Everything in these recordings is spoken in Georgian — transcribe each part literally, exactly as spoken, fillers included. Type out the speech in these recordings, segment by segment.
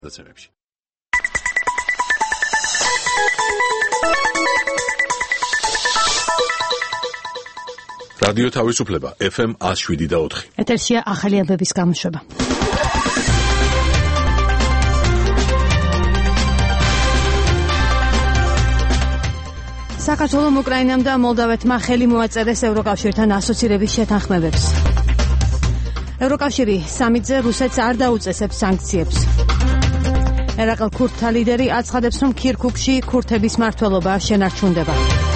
დაცემებში. რადიო თავისუფლება ეფ ემ one oh seven და four. ეთერშია ახალი ამბების გამოშვება. საქართველოს უკრაინამ და მოლდავეთმა ხელი მოაწერეს ევროკავშირთან ასოცირების შეთანხმებებს. ევროკავშირი სამიტზე რუსეთს არ დაუწესებს სანქციებს. ერაყელ ქურთთა ლიდერი აცხადებს, რომ ქირქუქში ქურთების მმართველობა შენარჩუნდება.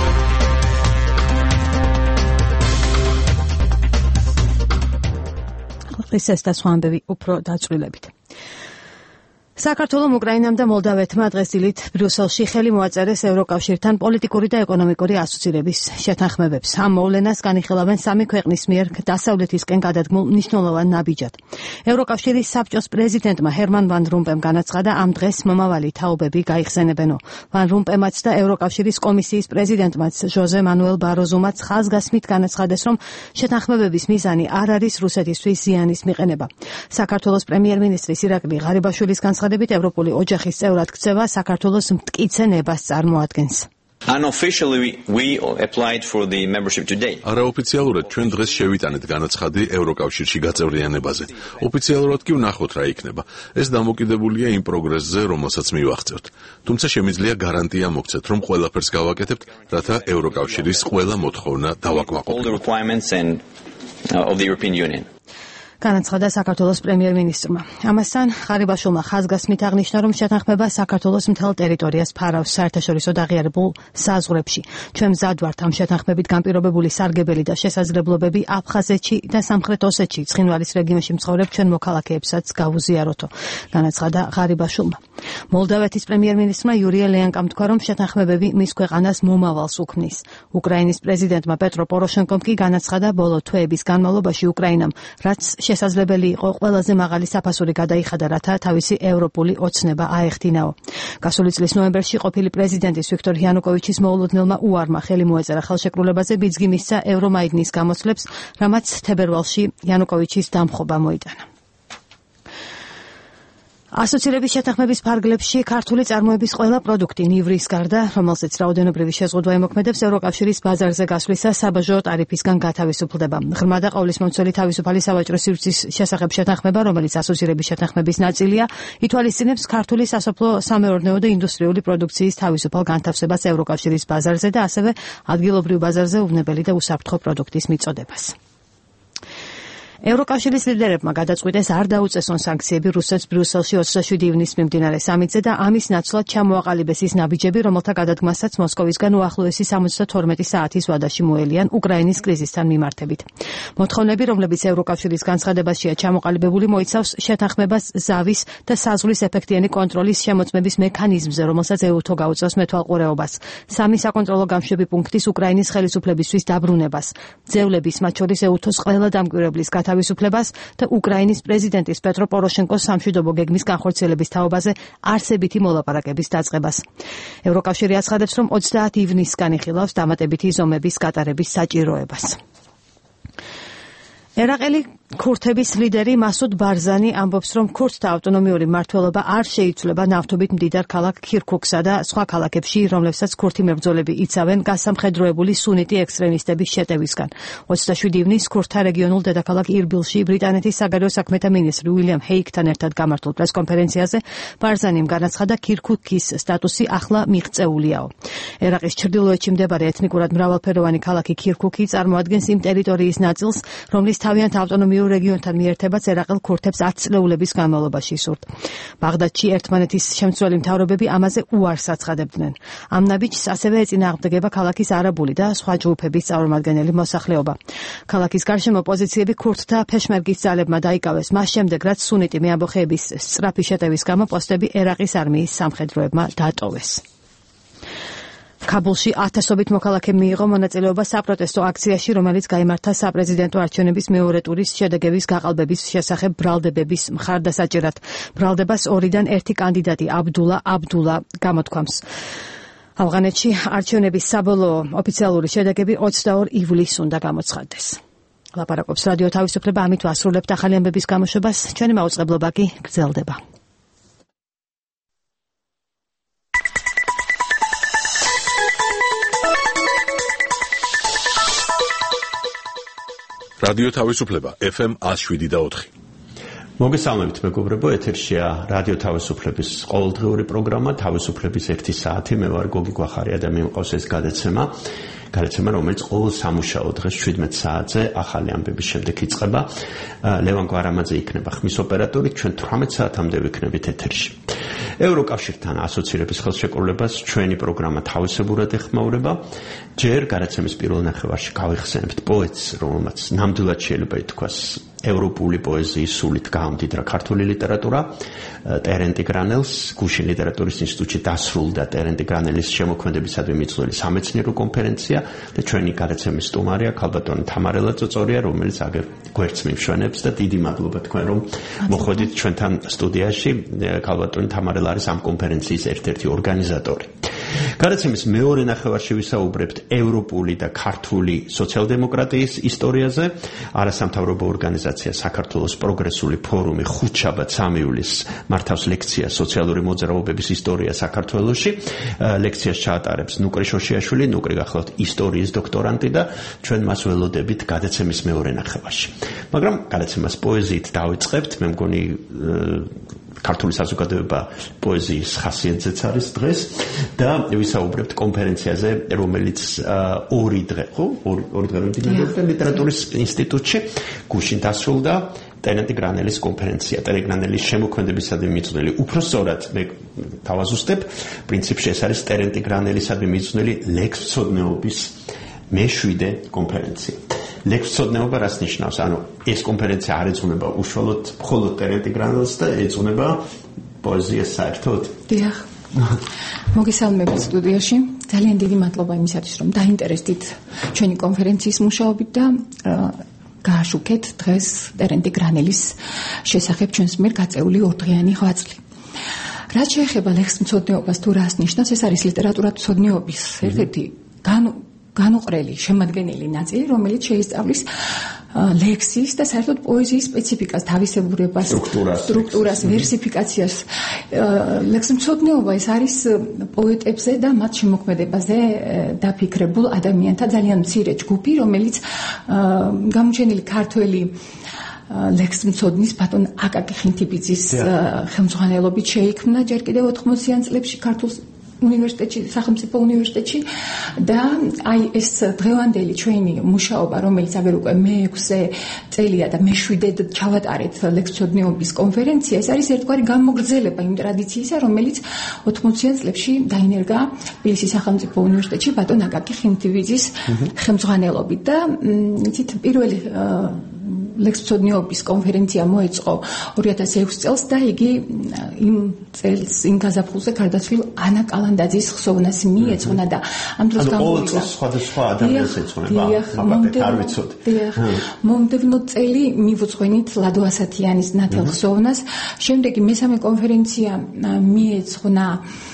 ეს და სხვა ამბები უფრო დაწვრილებით. საქართველოს უკრაინამ და მოლდავეთმა დღეს დილით ბრიუსელში ხელი მოაწერეს ევროკავშირთან პოლიტიკური და ეკონომიკური ასოცირების შეთანხმებებს. ამ მოვლენას განიხილავენ სამი ქვეყნის მიერ დასავლეთისკენ გადადგმულ მნიშვნელოვან ნაბიჯად. ევროკავშირის საბჭოს პრეზიდენტმა ჰერმან ვან რომპემ განაცხადა, ამ დღეს მომავალი თაობები გაიხსენებენო. ვან რომპემაც და ევროკავშირის კომისიის პრეზიდენტმაც ჟოზე მანუელ ბაროზუმაც ხაზგასმით განაცხადეს, რომ შეთანხმებების მიზანი არ არის რუსეთისთვის ზიანის მიყენება. საქართველოს პრემიერ-მინისტრის ირაკლი ღარიბაშვილის განცხადებით ევროპული ოჯახის წევრად ქცევა საქართველოს მტკიცე ნებას წარმოადგენს. Unofficially we applied for the membership today. არაოფიციალურად ჩვენ დღეს შევიტანეთ განაცხადი ევროკავშირში გაწევრიანებაზე. ოფიციალურად კი ვნახოთ რა იქნება. ეს დამოკიდებულია იმ პროგრესზე, რომელსაც მივაღწევთ. თუმცა შემიძლია გარანტია მოგცეთ, რომ ყველაფერს გავაკეთებთ, რათა ევროკავშირის ყველა მოთხოვნა დავაკმაყოფილოთ. All the requirements and uh, of the European Union. განაცხადა საქართველოს პრემიერ-მინისტრმა. ამასთან ღარიბაშვილმა ხაზგასმით აღნიშნა, რომ შეთანხმება საქართველოს მთელ ტერიტორიას ფარავს საერთაშორისო დაღიარებულ საზღვრებში. ჩვენ მზად ვართ ამ შეთანხმებით განპირობებული სარგებელი და შესაძლებლობები აფხაზეთში და სამხრეთ ოსეთში ცხინვალის რეგიონში მცხოვრებ ჩვენ მოქალაქეებსაც გავუზიაროთო. განაცხადა ღარიბაშვილმა. მოლდავეთის პრემიერ-მინისტრმა იურია ლიანკამ თქვა, რომ შეთანხმებები მის ქვეყანას მომავალს უქმნის. უკრაინის პრეზიდენტმა პეტრო პოროშენკომ კი განაცხადა, ბოლო თვეების განმავლობაში უკრაინამ რაც შესაძლებელი იყო ყველაზე მაღალი საფასური გადაიხადა, რათა თავისი ევროპული ოცნება აეხთინაო. გასული წლის ნოემბერში ყოფილი პრეზიდენტის ვიქტორ იანუკოვიჩის მოულოდნელმა უარმა ხელი მოეწერა ხელშეკრულებაზე, ბიძგი მისცა ევრომაიდნის გამოცვლებს, რამაც თებერვალში იანუკოვიჩის დამხობა მოიტანა. ასოცირების შეთანხმების ფარგლებში ქართული წარმოების ყველა პროდუქტი ნივრის გარდა, რომელზეც რაოდენობრივი შეზღუდვა იმოქმედებს, ევროკავშირის ბაზარზე გასვლისას საბაჟო ტარიფისგან გათავისუფლდება. ღრმა და ყოვლისმომცველი თავისუფალი სავაჭრო სივრცის შესახებ შეთანხმება, რომელიც ასოცირების შეთანხმების ნაწილია, ითვალისწინებს ქართული სასოფლო-სამეურნეო და ინდუსტრიული პროდუქციის თავისუფალ განთავსებას ევროკავშირის ბაზარზე და ასევე ადგილობრივ ბაზარზე უვნებელი და უსაფრთხო პროდუქტის მიწოდებას. ევროკავშირის ლიდერებმა გადაწყვიტეს არ დაუწესონ სანქციები რუსეთს ბრიუსელში ოცდაშვიდი ივნისს მიმდინარე სამიტზე და ამის ნაცვლად ჩამოაყალიბეს ის ნაბიჯები, რომელთა გადადგმასაც მოსკოვისგან უახლოესი სამოცდათორმეტი საათის ვადაში მოელიან უკრაინის კრიზისთან მიმართებით. მოთხოვნები, რომლებიც ევროკავშირის განცხადებაშია ჩამოყალიბებული, მოიცავს შეთანხმებას ზავის და საზღვრის ეფექტიანი კონტროლის შემოწმების მექანიზმზე, რომელსაც ეუთო გაუწევს მეთვალყურეობას, სამი საკონტროლო გამშვები პუნქტის უკრაინის ხელისუფლებისთვის დაბრუნებას, ძევლების, მათ შორის ეუთოს ყველა დამკვირვებლის თავისუფლებას და უკრაინის პრეზიდენტის პეტრო პოროშენკოს სამშვიდობო გეგმის განხორციელების თაობაზე არსებითი მოლაპარაკების დაწყებას. ევროკავშირი აცხადებს, რომ ოცდაათი ივნისს განიხილავს დამატებითი ზომების გატარების საჭიროებას. ერაყელი ქურთების ლიდერი მასუდ ბარზანი ამბობს, რომ ქურთთა ავტონომიური მმართველობა არ შეიცვლება ნავთობით მდიდარ ქალაქ ქირქუქსა და სხვა ქალაქებში, რომლებსაც ქურთი მებრძოლები იცავენ გასამხედროებული სუნიტი ექსტრემისტების შეტევისგან. ოცდაშვიდი ივნისს ქურთთა რეგიონულ დედაქალაქ ირბილში ბრიტანეთის საგარეო საქმეთა მინისტრი უილიამ ჰეიკთან ერთად გამართულ პრესკონფერენციაზე ბარზანიმ განაცხადა, ქირქუქის სტატუსი ახლა მიღწეულიაო. ერაყის ჩრდილოეთში მდებარე ეთნიკურად მრავალფეროვანი ქალაქი ქირქუქი წარმოადგენს იმ ტერიტორიის ნაწილს, რომლის თავიანთ ავტონომიურ რეგიონთან მიერთებაც ერაყელ ქურთებს ათ წლეულების განმავლობაში სურთ. ბაღდადში ერთმანეთის შემცველი მთავრობები ამაზე უარს აცხადებდნენ. ამ ნაბიჯს ასევე ეწინააღმდეგება ქალაქის არაბული და სხვა ჯგუფების წარმომადგენელი მოსახლეობა. ქალაქის გარშემო პოზიციები ქურთთა ფეშმერგის ძალებმა დაიკავეს, მას შემდეგ, რაც სუნიტი მეამბოხეების სწრაფი შეტევის გამო პოსტები ერაყის არმიის სამხედროებმა დატოვეს. ქაბულში ათასობით მოქალაქე მიიღო მონაწილეობა საპროტესტო აქციაში, რომელიც გაიმართა საპრეზიდენტო არჩევნების მეორე ტურის შედეგების გაყალბების შესახებ ბრალდებების მხარდასაჭერად. ბრალდებას ორიდან ერთი კანდიდატი აბდულა აბდულა გამოთქვამს. ავღანეთში არჩევნების საბოლოო ოფიციალური შედეგები ოცდაორ ივლისს უნდა გამოცხადდეს. ლაპარაკობს რადიო თავისუფლება, ამით ვასრულებთ ახალი ამბების გამოშვებას. ჩვენი მაუწყებლობა კი გრძელდება. რადიო თავისუფლება ეფ ემ one oh seven და four. მოგესალმებით მეგობრებო, ეთერშია რადიო თავისუფლების ყოველდღიური პროგრამა თავისუფლების ერთი საათი. მე ვარ გოგი გვახარია და მიმყავს ეს გადაცემა. გადაცემა, რომელიც ყოველ სამუშაო დღეს seventeen საათზე ახალი ამბების შემდეგ იწყება. ლევან გვარამაძე იქნება ხმის ოპერატორი, ჩვენ eighteen საათამდე ვიქნებით ეთერში. ევროკავშირთან ასოცირების ხელშეკრულებას ჩვენი პროგრამა თავისებურად ეხმაურება. ჯერ გადაცემის პირველ ნახევარში გავიხსენებთ პოეტს, რომელმაც ნამდვილად შეიძლება ითქვას ევროპული პოეზიის სულით გაამდიდრა ქართული ლიტერატურა, ტერენტი გრანელს, გუშინ ლიტერატურის ინსტიტუტში დასრულდა ტერენტი გრანელის შემოქმედებისადმი მიძღვნილი სამეცნიერო კონფერენცია და ჩვენი გადაცემის სტუმარია ქალბატონი თამარელა წოწორია, რომელიც აგერ გვერდს მიმშვენებს და დიდი მადლობა თქვენ რომ მოხვედით ჩვენთან სტუდიაში. ქალბატონი თამარელა არის ამ კონფერენციის ერთ-ერთი ორგანიზატორი. გადაცემის მეორე ნახევარში ვისაუბრებთ ევროპული და ქართული სოციალ-დემოკრატიის ისტორიაზე. არასამთავრობო ორგანიზაცია საქართველოს პროგრესული ფორუმი ხუთშაბათ სამი ივლისს მართავს ლექციას სოციალური მოძრაობების ისტორია საქართველოში. ლექციას ჩაატარებს ნუკრი შოშიაშვილი, ნუკრი გახლავთ ისტორიის დოქტორანტი და ჩვენ მას ველოდებით გადაცემის მეორე ნახევარში. მაგრამ გადაცემას პოეზიით დავიწყებთ. მე მგონი ქართული საზოგადოება პოეზიის ხასიათზეც არის დღეს და ვისაუბრებთ კონფერენციაზე, რომელიც ორი დღე, ხო? ორი დღე მიმდინარეობს ლიტერატურის ინსტიტუტში. გუშინ დასრულდა ტერენტი გრანელის კონფერენცია. ტერენტი გრანელის შემოქმედებისადმი მიძღვნილი, უფრო სწორად მე თავაზუსტებ, პრინციპში ეს არის ტერენტი გრანელისადმი მიძღვნილი ლექსმცოდნეობის მეშვიდე კონფერენცია. ლექსმცოდნეობა რას ნიშნავს? ანუ ეს კონფერენცია არ ეძღვნება უშუალოდ მხოლოდ ტერენტი გრანელს და ეძღვნება პოეზიას საერთოდ. დიახ. მოგესალმებით სტუდიაში. ძალიან დიდი მადლობა იმისათვის, რომ დაინტერესდით ჩვენი კონფერენციის მუშაობით და გააშუქეთ დღეს ტერენტი გრანელის შესახებ ჩვენს მიერ გაწეული ორდღიანი ღვაწლი. რაც შეეხება ლექსმცოდნეობას თუ რას ნიშნავს, ეს არის ლიტერატურათმცოდნეობის ერთ-ერთი განო განუყრელი შემადგენელი ნაწილი, რომელიც შეისწავლის ლექსის და საერთოდ პოეზიის სპეციფიკას, თავისებურებას, სტრუქტურას, ვერსიფიკაციას. ლექსმცოდნეობა ეს არის პოეტებზე და მათ შემოქმედებაზე დაფიქრებულ ადამიანთა ძალიან მცირე ჯგუფი, რომელიც გამოჩენილი ქართველი ლექსმცოდნის ბატონ აკაკი ხინთიბიძის ხელმძღვანელობით შეიქმნა ჯერ კიდევ ოთხმოციან წლებში ქართულ უნივერსიტეტში, სახელმწიფო უნივერსიტეტში და აი ეს დღევანდელი ჩვენი მუშაობა, რომელიც აგერ უკვე მეექვსე წელია და მეშვიდედ ჩავატარეთ ლექსმცოდნეობის კონფერენცია, ეს არის ერთგვარი გამოგრძელება იმ ტრადიციისა, რომელიც ოთხმოციან წლებში დაინერგა თბილისის სახელმწიფო უნივერსიტეტში ბატონ აკაკი ხინთიბიძის ხელმძღვანელობით და იცით პირველი ლექსმცოდნეობის კონფერენცია მოეწყო ორი ათას ექვსი წელს და იგი იმ წელს იმ გაზაფხულზე გარდაცვლილ ანა კალანდაძის ხსოვნას მიეძღვნა და ამ დროს გამოვიდა სხვადასხვა ადამიანს ეძღვნება, მაგათ არ ვიცოდი. მომდევნო წელი მივუძღვენით ლადო ასათიანის ნათელ ხსოვნას, შემდეგი მესამე კონფერენცია მიეძღვნა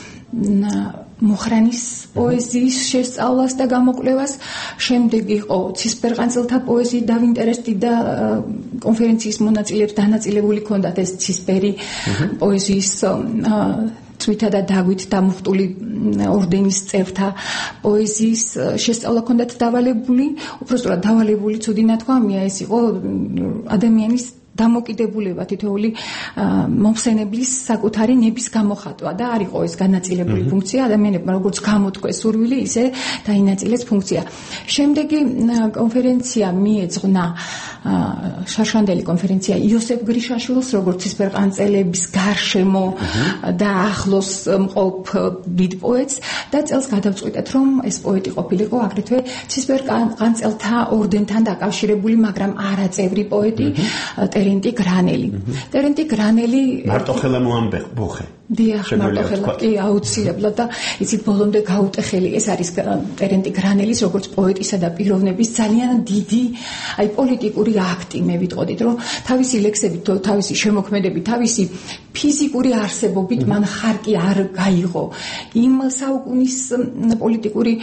მუხრანის პოეზიის შესწავლას და გამოკვლევას. შემდეგ იყო ცისფერყანწელთა პოეზიით დავინტერესდი და კონფერენციის მონაწილეებს დანაწილებული ჰქონდათ ეს ცისფერი პოეზიის წვითა და დაგვით დამუხტული ორდენის წევრთა პოეზიის შესწავლა ჰქონდათ დავალებული. უпростоრად დავალებული ცუდი ნათქვამია, ეს იყო ადამიანის დამოკიდებულება თითოეული მომხსენებლის საკუთარი ნების გამოხატვა და არ იყო ეს განაწილებული ფუნქცია ადამიანებმა როგორც გამოთქვეს სურვილი, ისე დაინაწილეს ფუნქცია. შემდეგი კონფერენცია მიეძღვნა შარშანდელი კონფერენცია იოსებ გრიშაშვილს, როგორც ცისფერყანწელების გარშემო და ახლოს მყოფ დიდ პოეტს და წელს გადავწყვიტეთ, რომ ეს პოეტი ყოფილიყო აგრეთვე ცისფერყანწელთა ორდენთან დაკავშირებული, მაგრამ არაწევრი პოეტი ტერენტი გრანელი. ტერენტი გრანელი მარტო ხელა მოამბეხე. დიახ, მარტო ხელა კი აუცილებლად და იცით ბოლომდე გაუტეხელი ეს არის ტერენტი გრანელის როგორც პოეტისა და პიროვნების ძალიან დიდი აი პოლიტიკური აქტი. მე ვიტყოდით, რომ თავისი ლექსებით, თავისი შემოქმედებით, თავისი ფიზიკური არსებობით მან ხარკი არ გაიღო იმ საუკუნის პოლიტიკური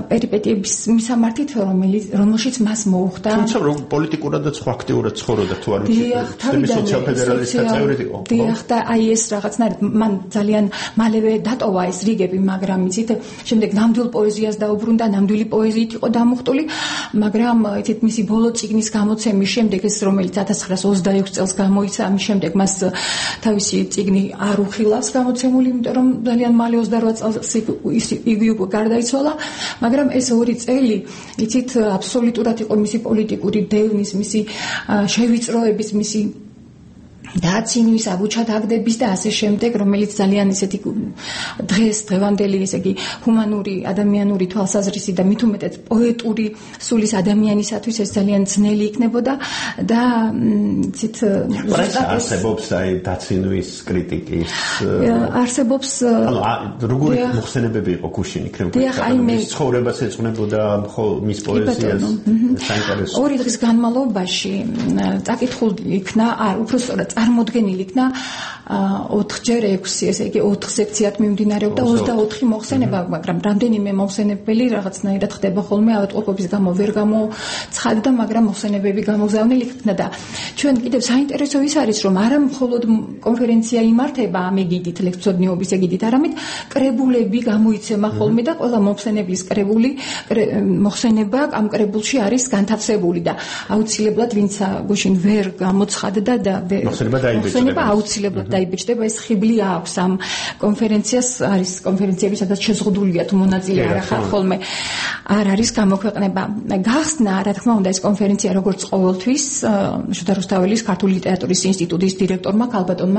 პერიპეტიების მისამართით, რომელშიც მას მოუხდა. თუმცა რომ პოლიტიკურადაც ხო აქტიურად ცხოვრობდა თუ საგვაროში სისტემის სოციალ-ფედერალისტთა წევრი იყო. დიახ, და აი ეს რაღაცნაირად მან ძალიან მალევე დატოვა ეს რიგები, მაგრამ იცით, შემდეგ ნამდვილ პოეზიას დაუბრუნდა, ნამდვილი პოეზიით იყო დამუხტული, მაგრამ იცით მისი ბოლო წიგნის გამოცემის შემდეგ ეს რომელიც ათას ცხრაას ოცდაექვსი წელს გამოიცა, ამის შემდეგ მას თავისი წიგნი არ უხილავს გამოცემული, იმიტომ რომ ძალიან მალე ოცდარვა წელს იგი უკვე გარდაიცვალა, მაგრამ ეს ორი წელი იცით აბსოლუტურად იყო მისი პოლიტიკური დევნის, მისი შევიწროების, მისი დაცინვის, აგვიჩადაგდების და ასე შემდეგ, რომელიც ძალიან ესეთი დღეს დღევანდელი, ესე იგი, ჰუმანური, ადამიანური თვალსაზრისი და მით უმეტეს პოეტური სულის ადამიანისათვის ეს ძალიან ძნელი იქნებოდა და იცით არსებობს აი დაცინვის კრიტიკის არსებობს ანუ როგორი მოხსენებები იყო გუშინ იქნებ მის ცხოვრებას ეძღვნებოდა მის პოეზიას საინტერესო ორი დღის განმავლობაში წაკითხული იქნა არ უბრალოდ წარმოდგენილი იქნა ოთხჯერ ექვსი, ესე იგი ოთხ სექციად მიმდინარეობდა ოცდაოთხი მოხსენება, მაგრამ რამდენიმე მოხსენებელი რაღაცნაირად ხდება ხოლმე ავადმყოფობის გამო ვერ გამოცხადდა, მაგრამ მოხსენებები გამოგზავნილი იქნა და ჩვენ კიდევ საინტერესო ის არის, რომ არა მხოლოდ კონფერენცია იმართება ამ ეგიდით, ლექსმეცნიერების ეგიდით, არამედ კრებულები გამოიცემა ხოლმე და ყველა მოხსენებლის კრებული მოხსენება ამ კრებულში არის განთავსებული და აუცილებლად ვინც გუშინ ვერ გამოცხადდა და მოხსენება აუცილებლად დაიბეჭდება, ეს ხიბლი აქვს ამ კონფერენციას, არის კონფერენციები, სადაც შეზღუდულია თუ მონაწილე არ ახარ ხოლმე არ არის გამოქვეყნება. გახსნა, რა თქმა უნდა, ეს კონფერენცია როგორც ყოველთვის შოთა რუსთაველის ქართული ლიტერატურის ინსტიტუტის დირექტორმა ქალბატონმა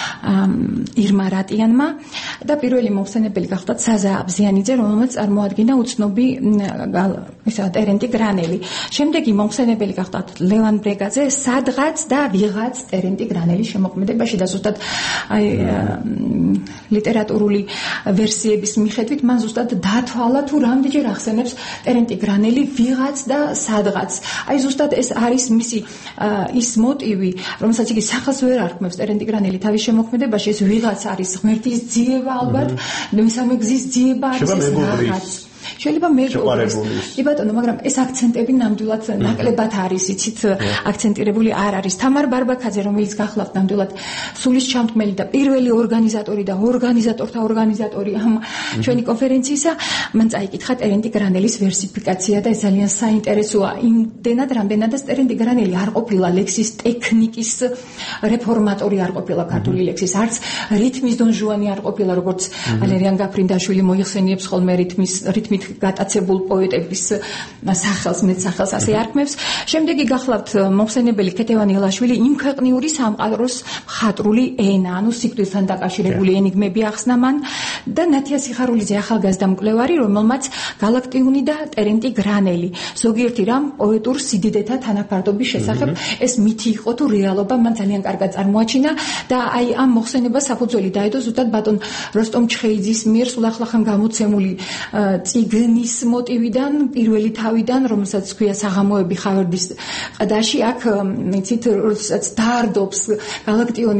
ირმა რატიანმა და პირველი მოხსენებელი გახდა საზა აბზიანიძე, რომელმაც წარმოადგინა უცნობი ისა ტერენტი გრანელი. შემდეგი მოხსენებელი გახდა ლევან ბრეგაძე, სადღაც და ვიღაც ტერენტი გრანელის შემოქმედებაში და ზუსტად აი ლიტერატურული ვერსიების მიხედვით მან ზუსტად დათვალა თუ რამდენჯერ ახსენებს ტერენტი გრანელი ვიღაც და სადღაც. აი ზუსტად ეს არის მისი ის მოტივი, რომელსაც იგი სახელს ვერ არქმევს ტერენტი გრანელი თავის შემოქმედებაში, ეს ვიღაც არის ღმერთის ძიება ალბათ, მესამე გზის ძიება არის ეს რაღაც. შეიძლება მეგობრის. კი ბატონო, მაგრამ ეს აქცენტები ნამდვილად ნაკლებად არის, იცით, აქცენტირებული არ არის. თამარ ბარბაქაძე, რომელიც გახლავთ ნამდვილად სულის ჩამთმელი და პირველი ორგანიზატორი და ორგანიზატორთა ორგანიზატორი ამ ჩვენი კონფერენციისა, მან წაიკითხა ტერენტი გრანელის ვერსიფიკაცია და ეს ძალიან საინტერესოა. იმდენად, რამდენადაც ტერენტი გრანელი არ ყოფილა ლექსის ტექნიკის რეფორმატორი, არ ყოფილა ქართული ლექსის, არც რითმის დონჟუანი არ ყოფილა, როგორც ვალერიან გაფრინდაშვილი მოიხსენიებს ხოლმე რითმის რითმით გატაცებულ პოეტების სახელს, მეტსახელს ასე არქმევს. შემდეგი გახლავთ მოხსენებელი ქეთევან ელაშვილი, იმ ქვეყნიური სამყაროს მხატვრული ენა, ანუ სიკვდილთან დაკავშირებული ენიგმები ახსნა მან და ნათია სიხარულიძე, ახალგაზრდა მკვლევარი, რომელმაც გალაქტიონი და ტერენტი გრანელი, ზოგიერთი რამ პოეტურ სიდიდეთა თანაფარდობის შესახებ ეს მითი იყო თუ რეალობა, მან ძალიან კარგად წარმოაჩინა და აი ამ მოხსენებას საფუძველი დაედო ზუსტად ბატონ როსტომ ჩხეიძის მიერ სულ ახლახან გამოცემული წიგნის მოტივიდან, პირველი თავიდან, რომელსაც ქვია საღამოები ხავერდის ყდაში, აქ იცით, როდესაც დაარდობს გალაქტიონი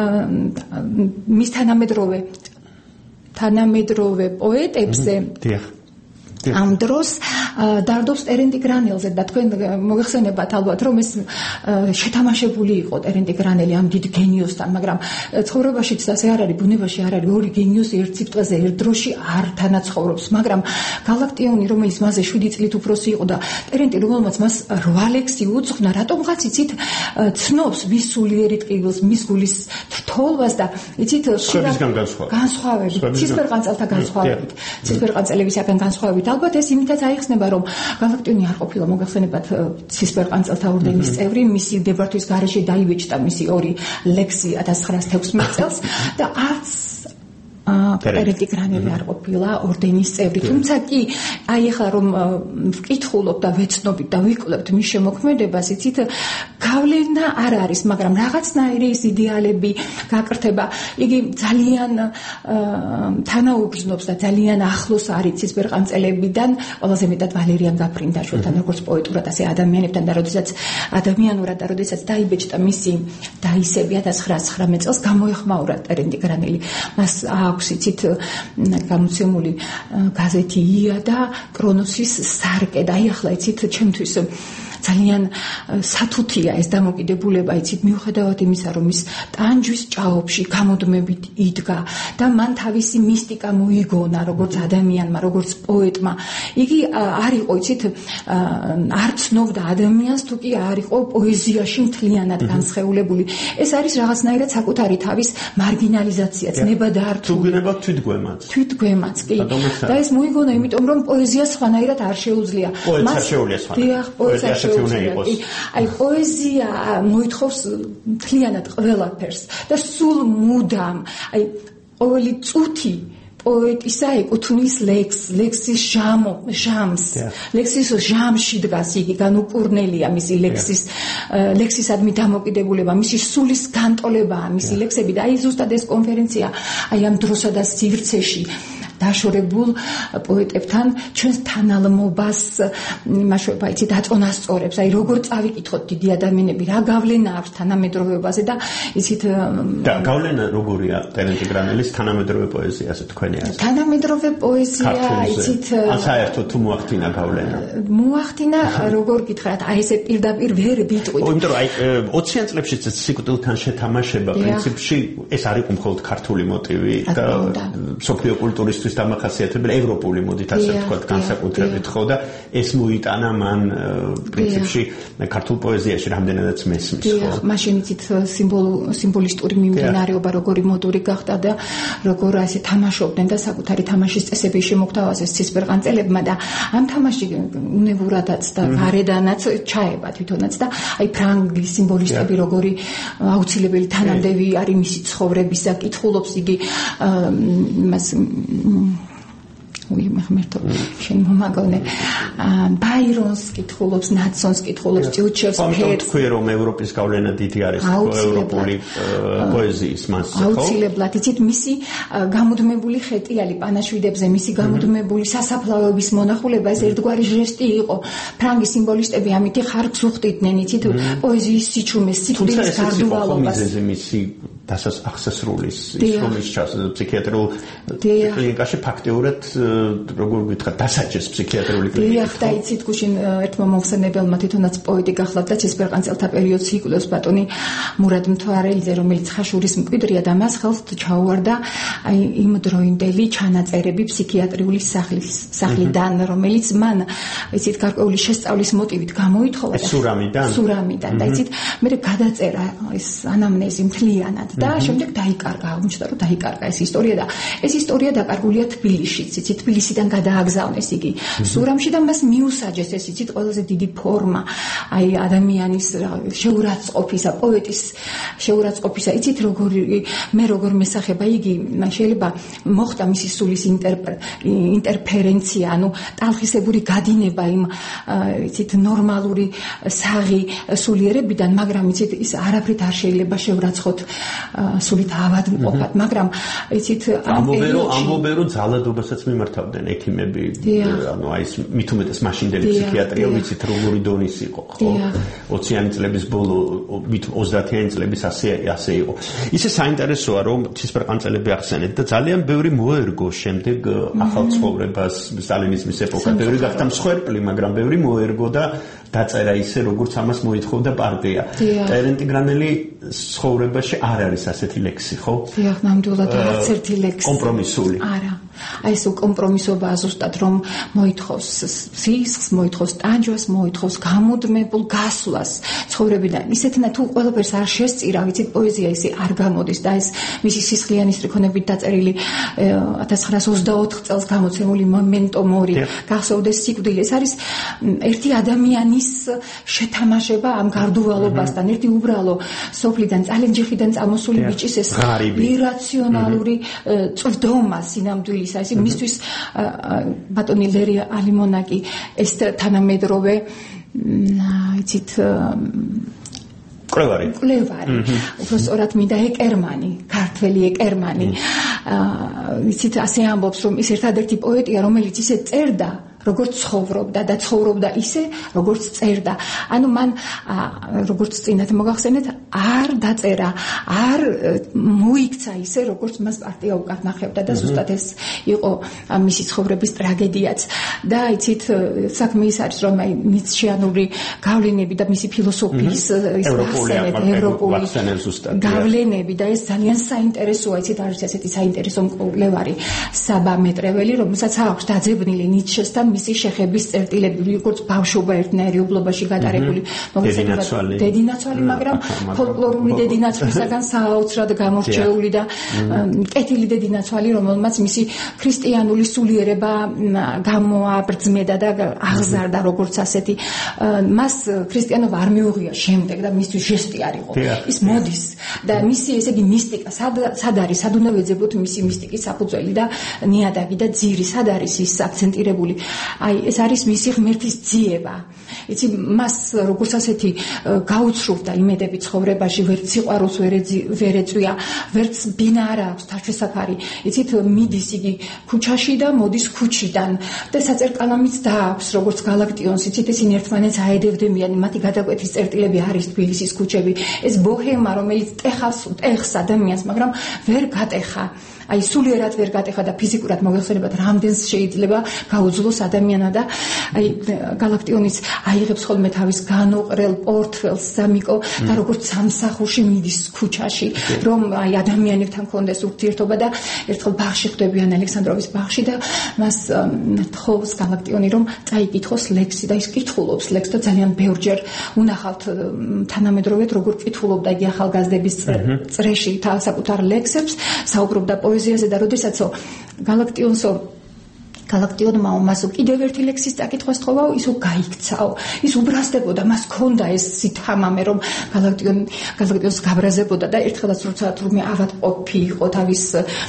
მის თანამედროვე თანამედროვე პოეტებზე ამ დროს დაარდობს ტერენტი გრანელზე და თქვენ მოგეხსენებათ ალბათ, რომ ეს შეთამაშებული იყო ტერენტი გრანელი ამ დიდ გენიოსთან, მაგრამ ცხოვრებაშიც ასე არ არის, ბუნებაში არ არის, ორი გენიოსი ერთ სიტყვაზე ერთ დროში არ თანაცხოვრობს, მაგრამ გალაქტიონი, რომელიც მასზე შვიდი წლით უფროსი იყო და ტერენტი, რომელმაც მას რვა ლექსი უძღვნა, რატომღაც იცით, ცნობს მის სულიერი ტკივილს, მის გულის თრთოლვას და იცით, განსხვავებით, ცისფერყანწელთა განსხვავებით, ცისფერყანწელებისაგან განსხვავებით. ალბათ ეს იმითაც აიხსნება, რომ გალაქტიონი არ ყოფილა მოგეხსენებათ ცისფერყანწელთა ორდენის წევრი, მისი დებართვის გარეშე დაიბეჭდა მისი ორი ლექსი ათას ცხრაას თექვსმეტ წელს და არც ტერენტი გრანელი არ ყოფილა ორდენის წევრი. თუმცა კი, აი ახლა რომ ვკითხულობ და ვეცნობით და ვიკვლევთ მის შემოქმედებას, იცით, გავლენა არ არის, მაგრამ რაღაცნაირი ის იდეალები გაკრთება. იგი ძალიან თანაუგრძნობს და ძალიან ახლოს არის ცისფერყანწელებიდან, ყველაზე მეტად ვალერიან გაფრინდაშვილთან, როგორც პოეტურად, ასე ადამიანებთან და როდესაც ადამიანურად და როდესაც დაიბეჭდა მისი დაისები ათას ცხრაას ცხრამეტ წელს, გამოეხმაურა ტერენტი გრანელი. მას აქვს იცით გამოცემული გაზეთი ია და კრონოსის სარკე და აი ახლა იცით ჩემთვის ძალიან სათუთია ეს დამოკიდებულება, იცით, მიუხედავად იმისა, რომ ის ტანჯვის ჭაობში გამოდმებით იდგა და მან თავისი მისტიკა მოიგონა, როგორც ადამიანმა, როგორც პოეტმა. იგი არ იყო, იცით, არ ცნობდა ადამიანს, თუ კი არ იყო პოეზიაში მთლიანად განსხეულებული. ეს არის რაღაცნაირად საკუთარი თავის მარგინალიზაცია, ცნებადართული. თუ გვინება თვითგვემაც. თვითგვემაც, კი. და ეს მოიგონა, იმიტომ რომ პოეზია სხვანაირად არ შეუძლია. პოეტს არ შეუძლია სხვანაირად. დიახ, პოეტს არ შეუძლია. აი, პოეზია მოითხოვს მთლიანად ყველაფერს და სულ მუდამ, აი, ყოველი წუთი პოეტისა ეკუთვნის ლექს, ლექსის ჟამო, ჟამს. ლექსის ჟამში დგას იგი, განუკურნელია მისი ლექსის, ლექსისადმი დამოკიდებულება, მისი სულის განტოლებაა მისი ლექსები და აი ზუსტად ეს კონფერენცია, აი ამ დროსა და სივრცეში დაშორებულ პოეტებთან ჩვენს თანალმობას იმაშობა იცი დაწონასწორებს. აი როგორ წავიკითხოთ დიდი ადამიანები, რა გავლენა აქვს თანამედროვეობაზე და იცით და გავლენა როგორია ტერენტი გრანელის თანამედროვე პოეზიაზე თქვენი აზრით? თანამედროვე პოეზია იცით საერთოდ თუ მოახდინა გავლენა? მოახდინა როგორ გითხრათ, აი ესე პირდაპირ ვერ ვიტყვით. იმიტომ რომ აი ოციან წლებში სიკვდილთან შეთამაშება პრინციპში ეს არ იყო მხოლოდ ქართული მოტივი და სოფიო კულტურის დამახასიათებელი ევროპული მოდით ასე ვთქვათ განსაკუთრებით ხო და ეს მოიტანა მან პრინციპში ქართულ პოეზიაში რამდენადაც მესმის ხო. დიახ, მაშინ იცით სიმბოლისტური მიმდინარეობა როგორი მოდური გახდა და როგორ ასე თამაშობდნენ და საკუთარი თამაშის წესები შემოგთავაზეს ცისფერყანწელებმა და ამ თამაში უნებურადაც და გარედანაც ჩაება თვითონაც და აი ფრანგის სიმბოლისტები როგორი აუცილებელი თანამდევი არის მისი ცხოვრებისა, კითხულობს იგი მას უი მეხმერთო შენ მომაგონე ბაირონს კითხულობს, ნაცონს კითხულობს, ჭიუჩევსკის თქვი რომ ევროპის გავლენა დიდი არის ევროპული პოეზიის მასზე ხო? აუცილებლად იცით მისი გამუდმებული ხეტიალი პანაშვიდებზე, მისი გამუდმებული სასაფლავების მონახულება ეს ერთგვარი ჟესტი იყო. ფრანგის სიმბოლისტები ამითი ხარკს უხდიდნენ იცით პოეზიის სიჩუმეს, სიკვდილის გარდუვალობას. დასას ახსასრულის ისრომის ჩას ფსიქიატრულ კლინიკაში ფაქტიურად როგორ გითხრათ დასაჯეს ფსიქიატრული კლინიკა. დიახ, და იცით გუშინ ერთმა მომხსენებელმა თვითონაც პოეტი გახლავთ და ცისფერყანწელთა პერიოდს იკვლევს ბატონი მურად მთვარელიძე, რომელიც ხაშურის მკვიდრია და მას ხელს ჩაუვარდა აი იმ დროინდელი ჩანაწერები ფსიქიატრიული სახლის სახლიდან, რომელიც მან იცით გარკვეული შესწავლის მოტივით გამოითხოვა სურამიდან. სურამიდან და იცით მე გადაწერა ეს ანამნეზი მთლიანად და შემდეგ დაიკარგა, აღმოჩნდა რომ დაიკარგა ეს ისტორია და ეს ისტორია დაკარგულია თბილისშიც, იცით, თბილისიდან გადააგზავნეს იგი სურამში და მას მიუსაჯეს ეს იცით ყველაზე დიდი ფორმა, აი ადამიანის შეურაცხყოფისა, პოეტის შეურაცხყოფისა, იცით როგორი მე როგორ მესახება იგი, შეიძლება მოხდა მისი სულის ინტერფერენცია, ანუ ტალხისებური გადინება იმ იცით ნორმალური საღი სულიერებიდან, მაგრამ იცით ის არაფრით არ შეიძლება შეურაცხოთ სულით ავადმყოფად, მაგრამ იცით ამბობერო ამბობერო ძალადობასაც მიმართავდნენ ექიმები, ანუ აი ეს მით უმეტეს მაშინდელი ფსიქიატრია ვიცით როგორი დონის იყო, ხო? ოციანი წლების ბოლო ოცდაათიანი წლების ასე ასე იყო. ისე საინტერესოა რომ ცისფერყანწელები ახსენეთ და ძალიან ბევრი მოერგო შემდეგ ახალ ცხოვრებას სტალინიზმის ეპოქა, ბევრი გახდა მსხვერპლი, მაგრამ ბევრი მოერგო და დაწერა ისე როგორც ამას მოითხოვდა პარტია. ტერენტი გრანელი ცხოვრებაში არ არის ასეთი ლექსი, ხო? დიახ, ნამდვილად არც ერთი ლექსი. კომპრომისული. არა. აი ეს კომპრომისობაა ზუსტად რომ მოითხოვს სისხლს, მოითხოვს ტანჯვას, მოითხოვს გამუდმებულ გასვლას ცხოვრებიდან. ისეთნა თუ ყველაფერს არ შესწირა, ვიცით, პოეზია ისე არ გამოდის და ეს მისი სისხლიანი სტრიქონებით დაწერილი ათას ცხრაასი ოცდაოთხ წელს გამოცემული მომენტო მორი, გახსოვდეს სიკვდილი. ეს არის ერთი ადამიანის შეთამაშება ამ გარდუვალობასთან, ერთი უბრალო სოფლიდან, წალენჯიხიდან წამოსული ბიჭის ეს ირაციონალური წვდომა სინამდვილის ეს მისთვის ბატონი ლერი ალიმონაკი ეს თანამედროვე იცით კვლევარი კვლევარი უბრალოდ მინდა ეკერმანი, ქართველი ეკერმანი იცით ასე ამბობს რომ ის ერთადერთი პოეტია რომელიც ისე წერდა როგორც ცხოვრობდა და ცხოვრობდა ისე, როგორც წერდა. ანუ მან როგორც წინათ მოგახსენეთ, არ დაწერა, არ მოიქცა ისე, როგორც მას პარტია უკარნახებდა და ზუსტად ეს იყო მისი ცხოვრების ტრაგედიაც. და იცით, საქმე ის არის, რომ აი ნიცშეანური გავლენები და მისი ფილოსოფიის ევროპული გავლენები და ეს ძალიან საინტერესოა, იცით, არის ესეთი საინტერესო მკვლევარი საბა მეტრეველი, რომელსაც აქვს დაძებნილი ნიცშესთან მისი შეხების წერტილები, როგორც ბავშვობა ერთნაირობლობაში გატარებული, მოგეცემათ დედინაცვალი, მაგრამ ფოლკლორული დედინაცვლისაგან საოცრად გამორჩეული და კეთილი დედინაცვალი, რომელმაც მისი ქრისტიანული სულიერება გამოაბრძმედა და აღზარდა როგორც ასეთი. მას ქრისტიანობა არ მიუღია შემდეგ და მისთვის ჟესტი არ იყო. ის მოდის და მისი ესე იგი მისტიკა სად არის, სად უნდა ვეძებოთ მისი მისტიკის საფუძველი და ნიადაგი და ძირი, სად არის ის აქცენტირებული. აი ეს არის მისი ღმერთის ძიება. იცი მას როგორც ასეთი გაუცრუვდა იმედები ცხოვრებაში, ვერც სიყვარულს ვერ ეწვია, ვერც ბინა არ აქვს თავშესაფარი. იცით, მიდის იგი ქუჩაში და მოდის ქუჩიდან და საწერკალამიც დააქვს როგორც გალაქტიონს. იცით, ისინი ერთმანეთს აედევდებიან, მათი გადაკვეთის წერტილები არის თბილისის ქუჩები. ეს ბოჰემა, რომელიც ტეხავს ტეხს ადამიანს, მაგრამ ვერ გატეხა. აი სულიერად ვერ გატეხა და ფიზიკურად მოგეხსენებათ რამდენს შეიძლება გაუძლოს ადამიანად და აი გალაქტიონიც აიღებს ხოლმე თავის განოყრელ პორტფელს სამიკო და როგორც სამსახურში მიდის ქუჩაში რომ აი ადამიანებთან კონდეს ურთიერთობა და ერთხელ ბაღში ხვდებიან ალექსანდროვის ბაღში და მას თხოვს გალაქტიონი რომ წაიკითხოს ლექსი და ის კითხულობს ლექსს და ძალიან ბევრჯერ უნახავთ თანამედროვედ როგორ კითხულობდა იგი ახალგაზრდების წრეში საკუთარ ლექსებს საუბრობდა პოეზიაზე და როდესაც გალაქტიონსო გალაქტიონმა მასო კიდევ ერთი ლექსის წაკითხოს თხოვაო, ისო გაიქცაო. ის უბრასდებოდა, მას ჰქონდა ეს სითამამე, რომ გალაქტიონ გალაქტიონს გაბრაზებოდა და ერთხელაც როცა თურმე ავადმყოფი იყო თავის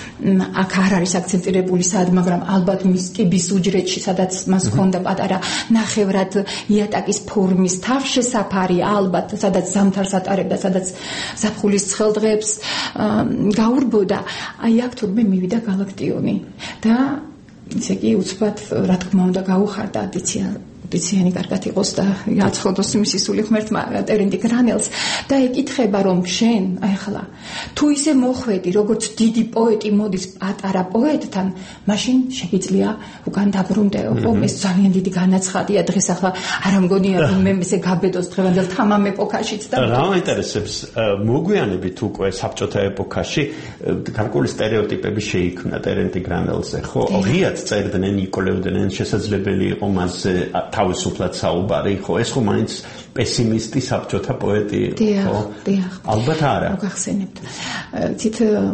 აქ არ არის აქცენტირებული სად, მაგრამ ალბათ მის კიბის უჯრედში, სადაც მას ჰქონდა პატარა ნახევრად იატაკის ფორმის თავშესაფარი, ალბათ სადაც ზამთარს ატარებდა, სადაც ზაფხულის ცხელდღეებს გაურბოდა. აი აქ თურმე მივიდა გალაქტიონი და ისე კი უცბად რა თქმა უნდა გაუხარდა ადიცია დიციანი კარგად იყოს და აცხადოს მისი სული ღმერთმა ტერენდი გრანელს და ეკითხება რომ შენ აი ხლა თუ ისე მოხვედი როგორც დიდი პოეტი მოდის პატარა პოეტთან მაშინ შეგიძლია უკან დაბრუნდეო ხომ ეს ძალიან დიდი განაცხადია დღეს ახლა არ ამგონია რომ მე ესე გაბედოს დღევანდელ თამამ ეპოქაშიც და რა ინტერესებს მოგვიანებით უკვე საბჭოთა ეპოქაში გარკვეული სტერეოტიპები შეიქმნა ტერენდი გრანელზე ხო ღიად წერდნენ იკოლევდნენ შესაძლებელი იყო მასზე თავისუფლად საუბარი ხო ეს ხო მაინც პესიმისტი საბჭოთა პოეტი ხო ალბათ არა მოგახსენებთ თით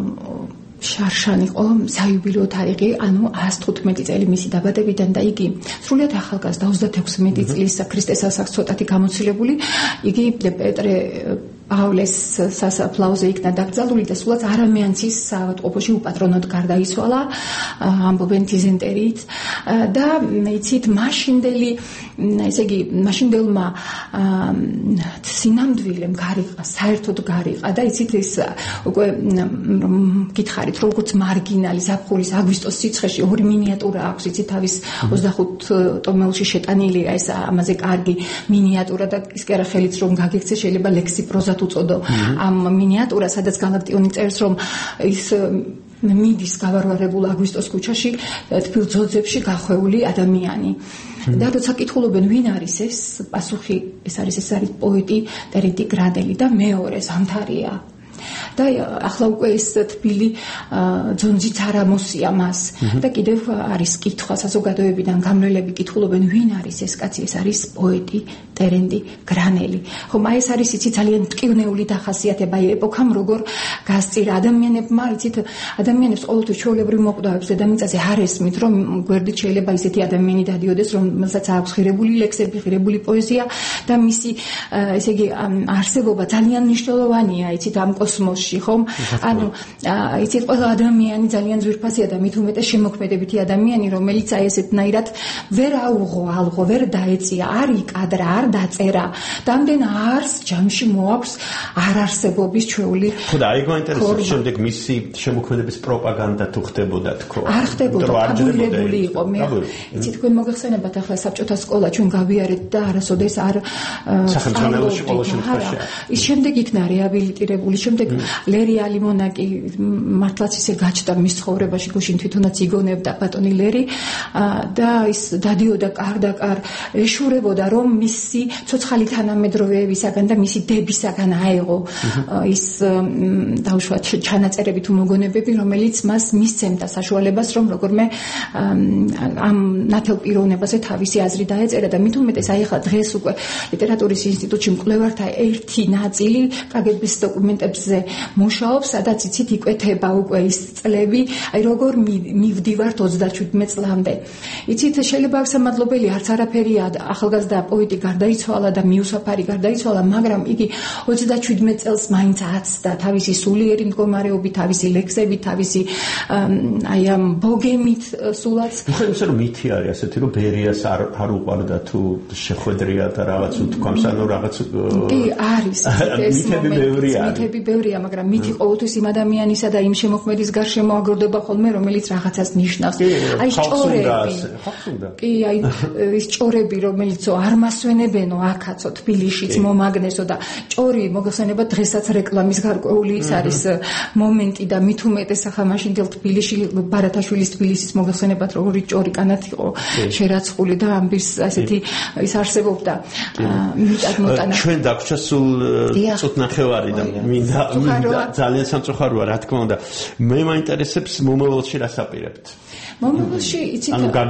შარშან იყო საიუბილეო თარიღი ანუ ას თხუთმეტი წელი მისი დაბადებიდან და იგი სრულიად ახალგაზრდა ოცდათექვსმეტი წლის ქრისტეს ასაკს ცოტათი გამოცილებული იგი პეტრე პავლეს სასაფლაოზე იქნა დაკრძალული და სულაც არამეანცის საავადმყოფოში უპატრონოდ გარდაიცვალა ამბობენ დიზენტერიით და იცით მაშინდელი ესე იგი მაშინდელმა სინამდვილემ გარიყა საერთოდ გარიყა და იცით ეს უკვე გითხარით როგორც მარგინალი ზაფხულის აგვისტოს სიცხეში ორი მინიატურა აქვს იცით თავის ოცდახუთ ტომეულში შეტანილია ეს ამაზე კარგი მინიატურა და ის კი არა ხელიც რომ გაგექცე შეიძლება ლექსი პროზა უწოდო ამ მინიატურას სადაც გალაქტიონი წერს რომ ის მიდის გავარვარებულ აგვისტოს ქუჩაში თბილ ძოძებში გახვეული ადამიანი და როცა კითხულობენ ვინ არის ეს პასუხი ეს არის ეს არის პოეტი ტერენდი გრანელი და მეორე ზამთარია და ახლა უკვე ეს თბილი ძონძიც არ ამოსია მას და კიდევ არის კითხვა საზოგადოებიდან გამრავლები კითხულობენ ვინ არის ეს კაცი ეს არის პოეტი ტერენდი გრანელი ხომ აი ეს არის იცით ძალიან მტკივნეული დახასიათება ეპოქამ როგორ გასწირა ადამიანებმა იცით ადამიანებს ყოველთვის ჩვეულებრივ მოკვდავებს დედამიწაზე არ ესმით რომ გვერდით შეიძლება ისეთი ადამიანი დადიოდეს რომელსაც აქვს ღირებული ლექსები ღირებული პოეზია და მისი ესე იგი არსებობა ძალიან მნიშვნელოვანია იცით ამ კოსმოსში სფეროში, ხომ? ანუ იცით, ყველა ადამიანი ძალიან ძვირფასია და მით უმეტეს შემოქმედებითი ადამიანი, რომელიც აი ესეთნაირად ვერ აუღო, ალღო, ვერ დაეწია, არ იკადრა, არ დაწერა. Დამდენ არს ჯამში მოაქვს არარსებობის ჩვეული. ხო და აი გვაინტერესებს შემდეგ მისი შემოქმედების პროპაგანდა თუ ხდებოდა თქო. არ ხდებოდა, აბილებული იყო. მე იცით, თქვენ მოგეხსენებათ ახლა საბჭოთა სკოლა ჩვენ გავიარეთ და არასოდეს არ სახელმწიფოში ყოველ შემთხვევაში. ის შემდეგ იქნა რეაბილიტირებული, შემდეგ ლერი ალიმონაკი მართლაც ისე გაჩნდა მის ცხოვრებაში, გუშინ თვითონაც იგონებდა ბატონი ლერი და ის დადიოდა კარ და კარ ეშურებოდა რომ მისი ცოცხალი თანამედროვეებისაგან და მისი დებისაგან აეღო ის დაუშვათ ჩანაწერები თუ მოგონებები, რომელიც მას მისცემდა საშუალებას რომ როგორმე ამ ნათელ პიროვნებაზე თავისი აზრი დაეწერა და მით უმეტეს აი ახლა დღეს უკვე ლიტერატურის ინსტიტუტში მკვლევართა ერთი ნაწილი კაგების დოკუმენტებზე მუშაობს, სადაც იცით იკვეთება უკვე ის წლები, აი როგორ მივდივართ ოცდაშვიდმეტ წლამდე. იცით, შეიძლება აქ სამადლობელი არც არაფერია, ახალგაზრდა პოეტი გარდაიცვალა და მიუსაფარი გარდაიცვალა, მაგრამ იგი ოცდაშვიდმეტ წელს მაინც აცდა თავისი სულიერი მდგომარეობით, თავისი ლექსებით, თავისი აი ამ ბოგემით სულაც. ხო, ისე რომ მითი არის ასეთი რომ ბერიას არ არ უყარდა თუ შეხვედრია და რაღაც უთქვამს, ანუ რაღაც კი არის ეს მომენტი, მითები ბევრია, მაგრამ მითი ყოველთვის იმ ადამიანისა და იმ შემოქმედის გარშემო აგროვდება ხოლმე, რომელიც რაღაცას ნიშნავს. აი ჭორები. კი, აი ის ჭორები, რომელიც არ მასვენებენო აქაცო თბილისშიც მომაგნესო და ჭორი მოგხსენებათ დღესაც რეკლამის გარკვეული ის არის მომენტი და მით უმეტეს ახლა მაშინ დელ თბილისში ბარათაშვილის თბილისის მოგხსენებათ როგორი ჭორი კანათ იყო შერაცხული და ამბის ასეთი ის არსებობდა მიტად მოტანა. ჩვენ დაგვრჩა სულ წუთნახევარი და მინდა მინდა ძალიან სამწუხაროა რა თქმა უნდა. მე მაინტერესებს მომავალში რას აპირებთ? მომავალში იცით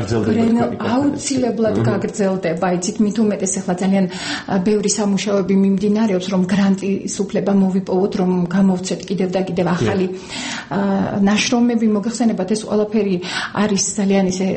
აუცილებლად გაგრძელდება, იცით მით უმეტეს ახლა ძალიან ბევრი სამუშაოები მიმდინარეობს, რომ გრანტის უფლება მოვიპოვოთ, რომ გამოვცეთ კიდევ და კიდევ ახალი ნაშრომები, მოგეხსენებათ ეს ყველაფერი არის ძალიან ისე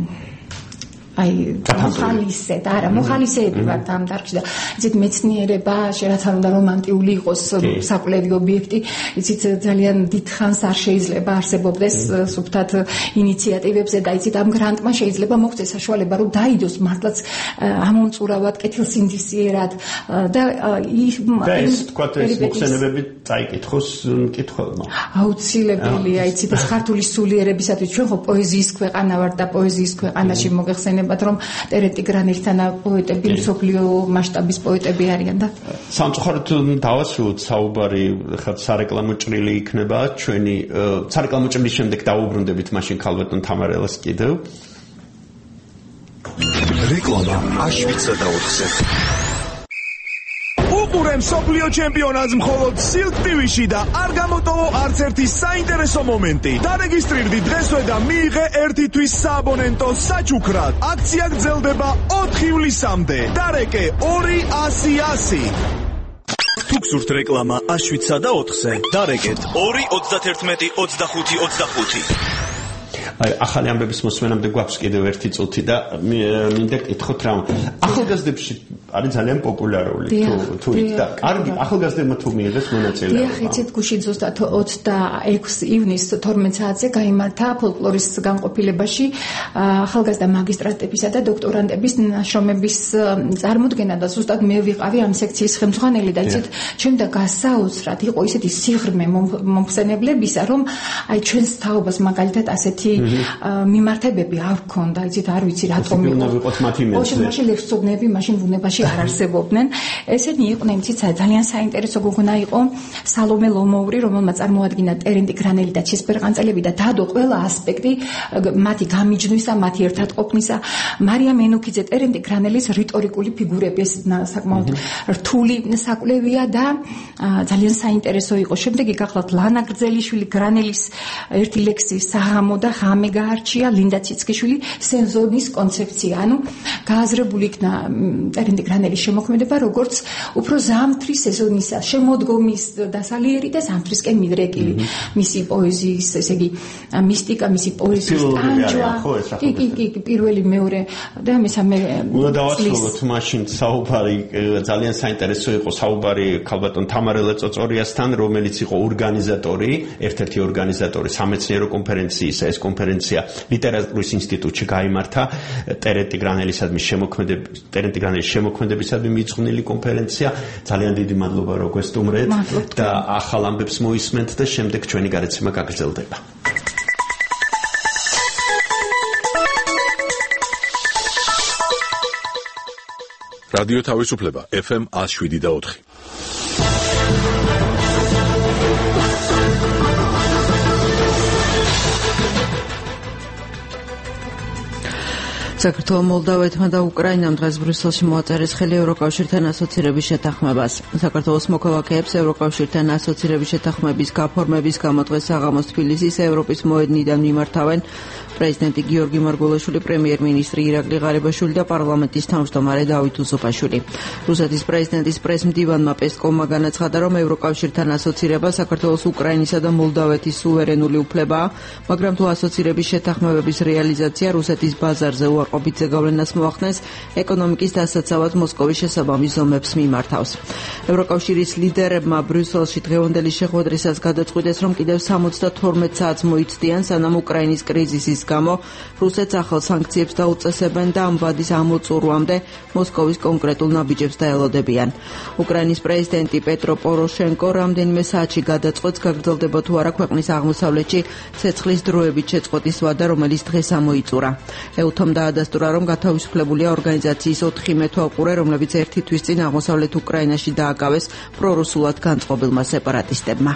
აი მოხალისე და არა მოხალისეები ვართ ამ დარგში და იცით მეცნიერება რაც არ უნდა რომანტიული იყოს საკვლევი ობიექტი, იცით ძალიან დიდხანს არ შეიძლება არსებობდეს სუფთად ინიციატივებზე და იცით ამ გრანტმა შეიძლება მოხდეს საშუალება რომ დაიდოს მართლაც ამომწურავად კეთილსინდისიერად და ეს თქვა ეს მოხსენებები წაიკითხოს მკითხველმა. აუცილებელია, იცით ეს ქართული სულიერებისათვის ჩვენ ხო პოეზიის ქვეყანა ვართ და პოეზიის ქვეყანაში მოგეხსენებათ რომ ტერენტი გრანელთან პოეტები მსოფლიო მასშტაბის პოეტები არიან და სამწუხაროდ დავასრულოთ საუბარი, ხა სარეკლამო ჭრილი იქნება ჩვენი სარეკლამო ჭრილის შემდეგ დაუბრუნდებით მაშინ ქალბატონ თამარელას კიდევ. რეკლამა აშვიცა და ოთხზე. უყურე მსოფლიო ჩემპიონატს მხოლოდ Silk ტი ვიში და არ გამოტოვო არც ერთი საინტერესო მომენტი. დარეგისტრირდი დღესვე და მიიღე ერთი თვის სააბონენტო საჩუქრად. აქცია გრძელდება ოთხი ივლისამდე. დარეკე ორი ასი ასი. თუ გსურთ რეკლამა აშვიცა და ოთხზე, დარეკეთ ორი ოცდაერთმეტი ოცდახუთი ოცდახუთი. აი ახალი ამბების მოსმენამდე გვაქვს კიდევ ერთი წუთი და მინდა გითხოთ რა. ახალგაზრდებში არის ძალიან პოპულარული თუ თუ და კარგი ახალგაზრდებმა თუ მიიღეს მონაწილეობა. დიახ, იცით გუშინ ზუსტად ოცდაექვსი ივნისს თორმეტ საათზე გაიმართა ფოლკლორის განყოფილებაში ახალგაზრდა მაგისტრატებისა და დოქტორანტების ნაშრომების წარმოდგენა და ზუსტად მე ვიყავი ამ სექციის ხელმძღვანელი და იცით ჩემდა გასაოცრად იყო ისეთი სიღრმე მომხსენებლებისა რომ აი ჩვენს თაობას მაგალითად ასეთი მიმართებები არ გქონდა, იცით არ ვიცი რატომ იყო. მაშინ ლექსწოდნები მაშინ ბუნებაში არ არსებობდნენ. ესენი იყვნენ, იცით ძალიან საინტერესო გოგონა იყო სალომე ლომოური, რომელმაც წარმოადგინა ტერენტი გრანელი და ჩესპერყანწელები და დადო ყველა ასპექტი მათი გამიჯნვისა, მათი ერთად ყოფნისა. მარია მენუქიძე ტერენტი გრანელის რიტორიკული ფიგურები, ეს საკმაოდ რთული საკვლევია და ძალიან საინტერესო იყო. შემდეგ იქ ახლავთ ლანა გრძელიშვილი გრანელის ერთი ლექსი საღამო და მამე გაარჩია ლინდა ციცქიშვილი სენზორნის კონცეფცია, ანუ გააზრებული იქნა ტერენტი გრანელის შემოქმედება როგორც უფრო ზამთრის სეზონისა შემოდგომის დასალიერი და ზამთრისკენ მიდრეკილი მისი პოეზიის, ესე იგი მისტიკა, მისი პოეზიის ტანჯვა, კი კი კი პირველი მეორე და მესამე უნდა დავასრულოთ მაშინ საუბარი ძალიან საინტერესო იყო საუბარი ქალბატონ თამარ ლეწოწორიასთან, რომელიც იყო ორგანიზატორი, ერთ-ერთი ორგანიზატორი სამეცნიერო კონფერენციისა. ეს კონფერენცია ლიტერატურის ინსტიტუტში გაიმართა ტერენტი გრანელისადმი შემოქმედების ტერენტი გრანელის შემოქმედებისადმი მიძღვნილი კონფერენცია. ძალიან დიდი მადლობა რომ გვესტუმრეთ და ახალ ამბებს მოისმენთ და შემდეგ ჩვენი გადაცემა გაგრძელდება. რადიო თავისუფლება ეფ ემ one oh seven და four. საქართველოს მოლდავეთმა და უკრაინამ დღეს ბრიუსელში მოაწერეს ხელი ევროკავშირთან ასოცირების შეთანხმებას. საქართველოს მოქალაქეებს ევროკავშირთან ასოცირების შეთანხმების გაფორმების გამო დღეს საღამოს თბილისის ევროპის მოედნიდან მიმართავენ პრეზიდენტი გიორგი მარგველაშვილი, პრემიერ-მინისტრი ირაკლი ღარიბაშვილი და პარლამენტის თავმჯდომარე დავით უსუფაშვილი. რუსეთის პრეზიდენტის პრესმდივანმა პესკოვმა განაცხადა, რომ ევროკავშირთან ასოცირება საქართველოს, უკრაინისა და მოლდავეთის სუვერენული უფლებაა, მაგრამ თუ ასოცირების შეთანხმებების რეალიზაცია რუსეთის ბაზარზე უარყოფით ზეგავლენას მოახდენს, ეკონომიკის დასაცავად მოსკოვის შესაბამის ზომებს მიმართავს. ევროკავშირის ლიდერებმა ბრიუსელში დღევანდელი შეხვედრისას გადაწყვიტეს, რომ კიდევ სამოცდათორმეტ საათს მოიცდიან, სანამ უკრაინის კრიზისის გამო რუსეთს ახალ სანქციებს დაუწესებენ და ამ ვადის ამოწურვამდე მოსკოვის კონკრეტულ ნაბიჯებს დაელოდებიან. უკრაინის პრეზიდენტი პეტრო პოროშენკო რამდენიმე საათში გადაწყვეტს, გაგრძელდება თუ არა ქვეყნის აღმოსავლეთში ცეცხლის დროებით შეწყვეტის ვადა, რომელიც დღეს ამოიწურა. ეუთომ დაადასტურა, რომ გათავისუფლებულია ორგანიზაციის ოთხი მეთვალყურე, რომლებიც ერთი თვის წინ აღმოსავლეთ უკრაინაში დააკავეს პრორუსულად განწყობილმა სეპარატისტებმა.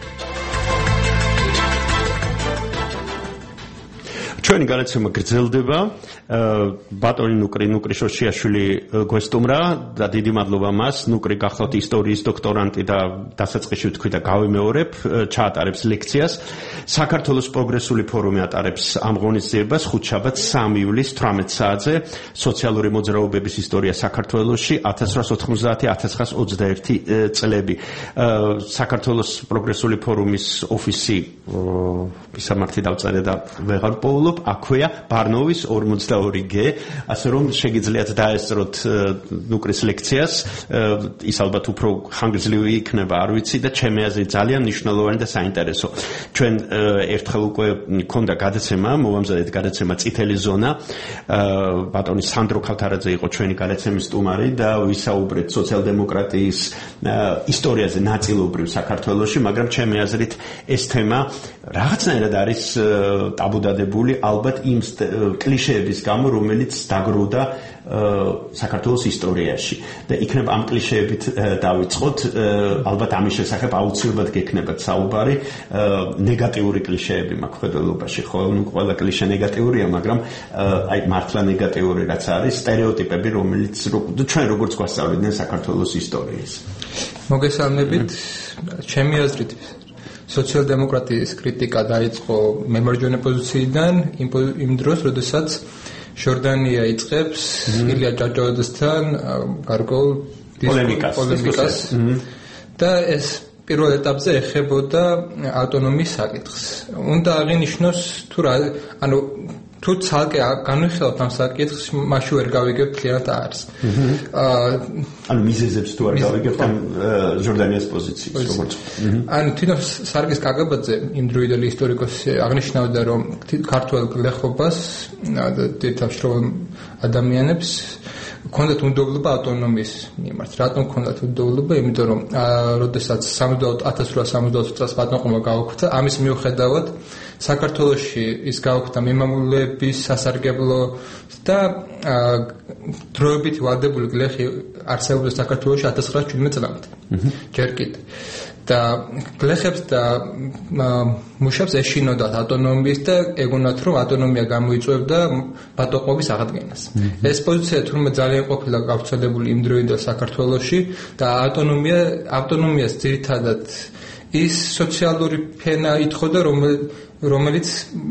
ჩვენი განაცემა გრძელდება. ბატონი ნუკრი ნუკრი შოშიაშვილი გვესტუმრა და დიდი მადლობა მას. ნუკრი გახლავთ ისტორიის დოქტორანტი და დასაწყისში ვთქვი და გავიმეორებ, ჩაატარებს ლექციას. საქართველოს პროგრესული ფორუმი ატარებს ამ ღონისძიებას ხუთშაბათს სამი ივლისს თვრამეტ საათზე სოციალური მოძრაობების ისტორია საქართველოში ათას რვაასი ოთხმოცდაათი - ათას ცხრაასი ოცდაერთი წლები. საქართველოს პროგრესული ფორუმის ოფისი ისამართი დავწერე და ვეღარ პოულობ, აქვეა ბარნოვის ორმოცდაორი გე, ასე რომ შეგიძლიათ დაესწროთ ნუკრის ლექციას, ის ალბათ უფრო ხანგრძლივი იქნება, არ ვიცი და ჩემი აზრით ძალიან მნიშვნელოვანი და საინტერესო. ჩვენ ერთხელ უკვე მქონდა გადაცემა, მოვამზადეთ გადაცემა წითელი ზონა. ბატონი სანდრო ქავთარაძე იყო ჩვენი გადაცემის სტუმარი და ვისაუბრეთ სოციალ-დემოკრატიის ისტორიაზე ნაწილობრივ საქართველოში, მაგრამ ჩემი აზრით ეს თემა რაღაცნაირად არის ტაბუდადებული ალბათ იმ კლიშეების გამო, რომელიც დაგროვდა საქართველოს ისტორიაში და იქნება ამ კლიშეებით დავიწყოთ. ალბათ ამის შესახებ აუცილებლად გექნებათ საუბარი. ნეგატიური კლიშეები მაქვს ხედველობაში, ხო, ნუ ყველა კლიშე ნეგატიურია, მაგრამ აი მართლა ნეგატიური რაც არის, სტერეოტიპები, რომელიც ჩვენ როგორც გვასწავლდნენ საქართველოს ისტორიის. მოგესალმებით, ჩემი აზრით სოციალ-დემოკრატიის კრიტიკა დაიწყო მემარჯვენე პოზიციიდან იმ დროს, როდესაც ჟორდანია იწყებს ილია ჭავჭავაძესთან გარკვეულ პოლემიკას და ეს პირველ ეტაპზე ეხებოდა ავტონომიის საკითხს. უნდა აღინიშნოს თუ რა, ანუ თუ ცალკე განვიხილავთ ამ საკითხს, მაშინ ვერ გავიგებთ რა არის. ანუ მიზეზებს თუ არ გავიგებთ ამ ჟორდანიას პოზიციას, როგორც. ანუ თვითონ სარგის კაგაბაძე, იმ დროიდელი ისტორიკოსი აღნიშნავდა, რომ ქართულ გლეხობას და დეტალშროვან ადამიანებს ქონდათ უნდობლობა ავტონომიის მიმართ. რატომ ქონდათ უნდობლობა? იმიტომ რომ როდესაც ათას რვაასი სამოცდაოთხ წელს ბატონყობა გაუქმდა, ამის მიუხედავად საქართველოში ის გაუქმდა მემამულეების სასარგებლო და დროებით ვალდებული გლეხი არსებობდა საქართველოში ათას ცხრაასი შვიდმეტ წლამდე. ჯერ კიდევ და გლეხებს და მუშებს ეშინოდათ ავტონომიის და ეგონათ, რომ ავტონომია გამოიწვევდა ბატონყობის აღდგენას. ეს პოზიცია თურმე ძალიან ყოფილა გავრცელებული იმ დროინდელ საქართველოში და ავტონომია ავტონომიას ძირითადად ის სოციალური ფენა ითხოვდა, რომელიც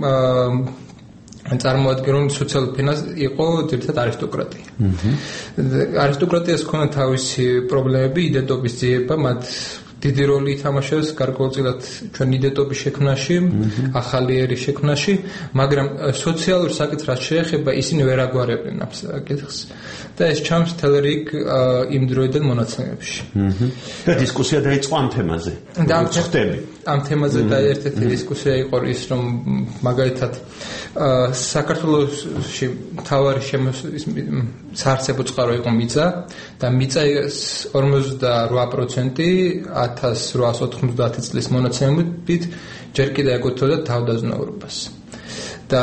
წარმოადგენენ სოციალურ ფენას იყო ძირითადად არისტოკრატია. არისტოკრატიას ჰქონდა თავისი პრობლემები, იდენტობის ძიება, მათ დიდი როლი ითამაშეს გარკვეულწილად ჩვენ იდენტობის შექმნაში, ახალი ერის შექმნაში, მაგრამ სოციალურ საკითხს რაც შეეხება, ისინი ვერ აგვარებენ ამ საკითხს. და ეს ჩანს თელერიგ იმ დროიდან მონაცემებში. და დისკუსია დაიწყო ამ თემაზე. და ამ თემაზე და ერთ-ერთი დისკუსია იყო ის, რომ მაგალითად საქართველოში მთავარი საარსებო წყარო იყო მიწა და მიწას ორმოცდარვა პროცენტი ათას რვაას ოთხმოცდაათი წლის მონაცემებით ჯერ კიდევ ეკუთვნოდა თავდაზნაურობას. და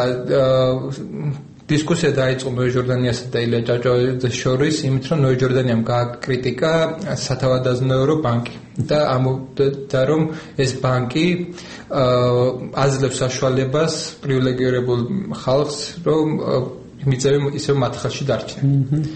დისკუსია დაიწყო ნოე ჯორდანიასა და ილია ჭავჭავაძეს შორის, იმით რომ ნოე ჯორდანიამ გააკრიტიკა სათავადაზნაურო ბანკი და ამბობდა, რომ ეს ბანკი აძლევს საშუალებას პრივილეგირებულ ხალხს, რომ მიწები ისევ მათ ხელში დარჩნენ.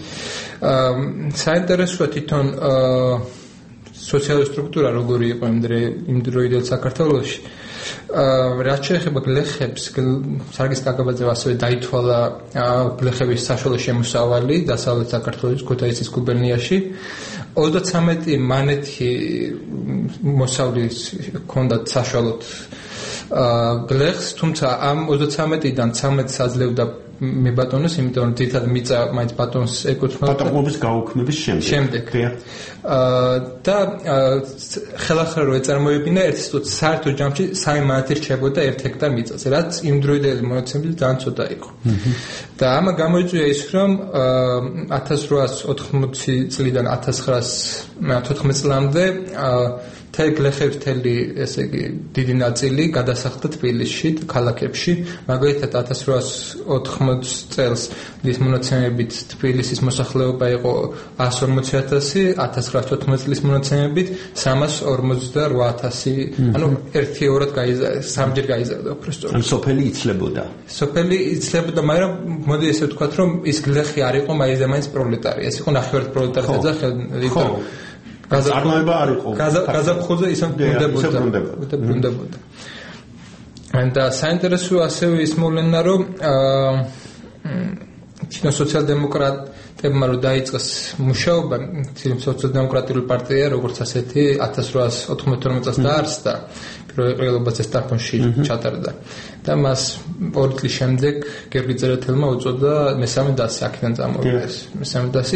საინტერესოა თვითონ სოციალური სტრუქტურა როგორი იყო იმ დროიდელ საქართველოში. რაც შეეხება გლეხებს, სარგის კაკაბაძე ასევე დაითვალა გლეხების საშუალო შემოსავალი დასავლეთ საქართველოს ქუთაისის გუბერნიაში. ოცდათვრამეტი მანეთი მოსავლის ჰქონდათ საშუალოდ გლეხს, თუმცა ამ ოცდათვრამეტიდან ცამეტს აძლევდა მებატონოს, იმიტომ რომ ძირითადად მიწა მაინც ბატონს ეკუთვნოდა. ბატონობის გაუქმების შემდეგ. შემდეგ. და ხელახლა რო ეწარმოებინა ერთ წუთს საერთო ჯამში სამი მანეთი რჩებოდა ერთ ჰექტარ მიწაზე, რაც იმ დროიდელი მონაცემებით ძალიან ცოტა იყო. და ამა გამოიწვია ის, რომ ათას რვაას ოთხმოცი წლიდან ათას ცხრაას თოთხმეტ წლამდე თელ გლეხების თელი, ესე იგი, დიდი ნაწილი გადასახლდა თბილისში, ქალაქებში. მაგალითად ათას რვაას ოთხმოცი წელს ის მონაცემებით თბილისის მოსახლეობა იყო ას ორმოცი ათასი, ათას ცხრაას თოთხმეტ წლის მონაცემებით სამას ორმოცდარვა ათასი, ანუ ერთიორად გაიზარდა, სამჯერ გაიზარდა უბრალოდ. ან სოფელი იცლებოდა. სოფელი იცლებოდა, მაგრამ მოდი ესე ვთქვათ, რომ ის გლეხი არ იყო მაინც და მაინც პროლეტარი, ეს იყო ნახევარად პროლეტარი ოჯახი, იმიტომ გაზარნოება არ იყო. გაზაფხულზე ისე ბრუნდებოდა. და საინტერესო ასევე ის მოვლენა, რომ ჩინოს სოციალ-დემოკრატებმა რო დაიწყეს მუშაობა, სოციალ-დემოკრატიული პარტია, როგორც ასეთი ათას რვაას ოთხმოცდაორმეტ წელს დაარსდა, პირველობაზე სტაფონში ჩატარდა. და მას ორი წლის შემდეგ გიორგი წერეთელმა უწოდა მესამე დასი, აქედან წამოვიდა ეს მესამე დასი.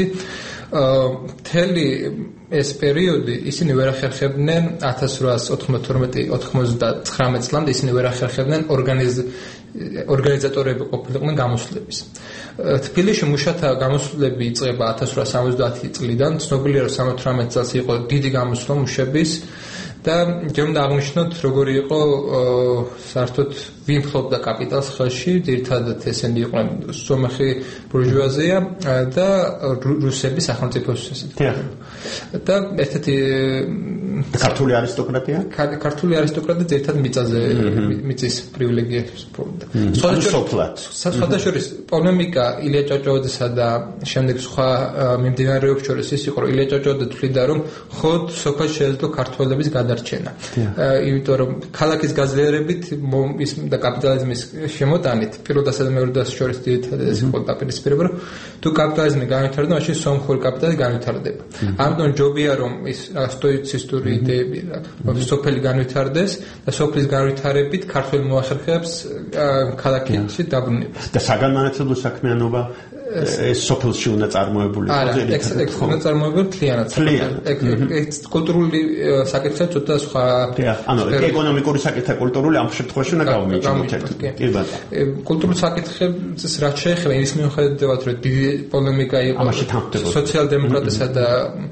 მთელი ეს პერიოდი ისინი ვერ ახერხებდნენ ათას რვაას ოთხმოცდაორმეტი ოთხმოცდათვრამეტ წლამდე ისინი ვერ ახერხებდნენ ორგანიზატორები ყოფილიყნენ გამოსვლების. თბილისში მუშათა გამოსვლები იწყება ათას რვაას სამოცდაათი წლიდან, ცნობილია რომ სამოცდათვრამეტ წელს იყო დიდი გამოსვლა მუშების და ჯერმდა აღნიშნოთ როგორი იყო საერთოდ ვინ ფლობდა კაპიტალს ხელში, ძირითადად ესენი იყვნენ სომეხი ბურჟუაზია და რუსები სახელმწიფოს ესეთი. და ერთ-ერთი ქართული არისტოკრატია? ქართული არისტოკრატია ძირითადად მიწაზე მიწის პრივილეგიებს ფლობდა. სხვადასხვა პოლემიკა ილია ჭავჭავაძესა და შემდეგ სხვა მიმდინარეობებს შორის ის იყო, რომ ილია ჭავჭავაძე თვლიდა, რომ ხოდ სოფელში შეეძლო ქართველების გადარჩენა. იმიტომ რომ ქალაქის გაძლიერებით ის და კაპიტალიზმის შემოტანით პირველ დასა და მეორე დასს შორის ძირითადად ეს იყო დაპირისპირება, რომ თუ კაპიტალიზმი განვითარდება, მაშინ სომხური კაპიტალი განვითარდება. ამიტომ ჯობია რომ ის სტოიცისტური იდეები რომ სოფელი განვითარდეს და სოფლის განვითარებით ქართველ მოახერხეებს ქალაქებში დაბრუნება. და საგანმანათლებლო საქმიანობა ეს სოფელში უნდა წარმოებული არა, ეს უნდა წარმოებული თლიანად. ეს კულტურული საკითხი ცოტა სხვა. ანუ ეკონომიკური საკითხი, კულტურული ამ შემთხვევაში უნდა გავმიჯნოთ ერთად. კი ბატონო. კულტურული საკითხებს რაც შეეხება ის მიუხედავად რომ დიდი პოლემიკა იყო სოციალ-დემოკრატებსა და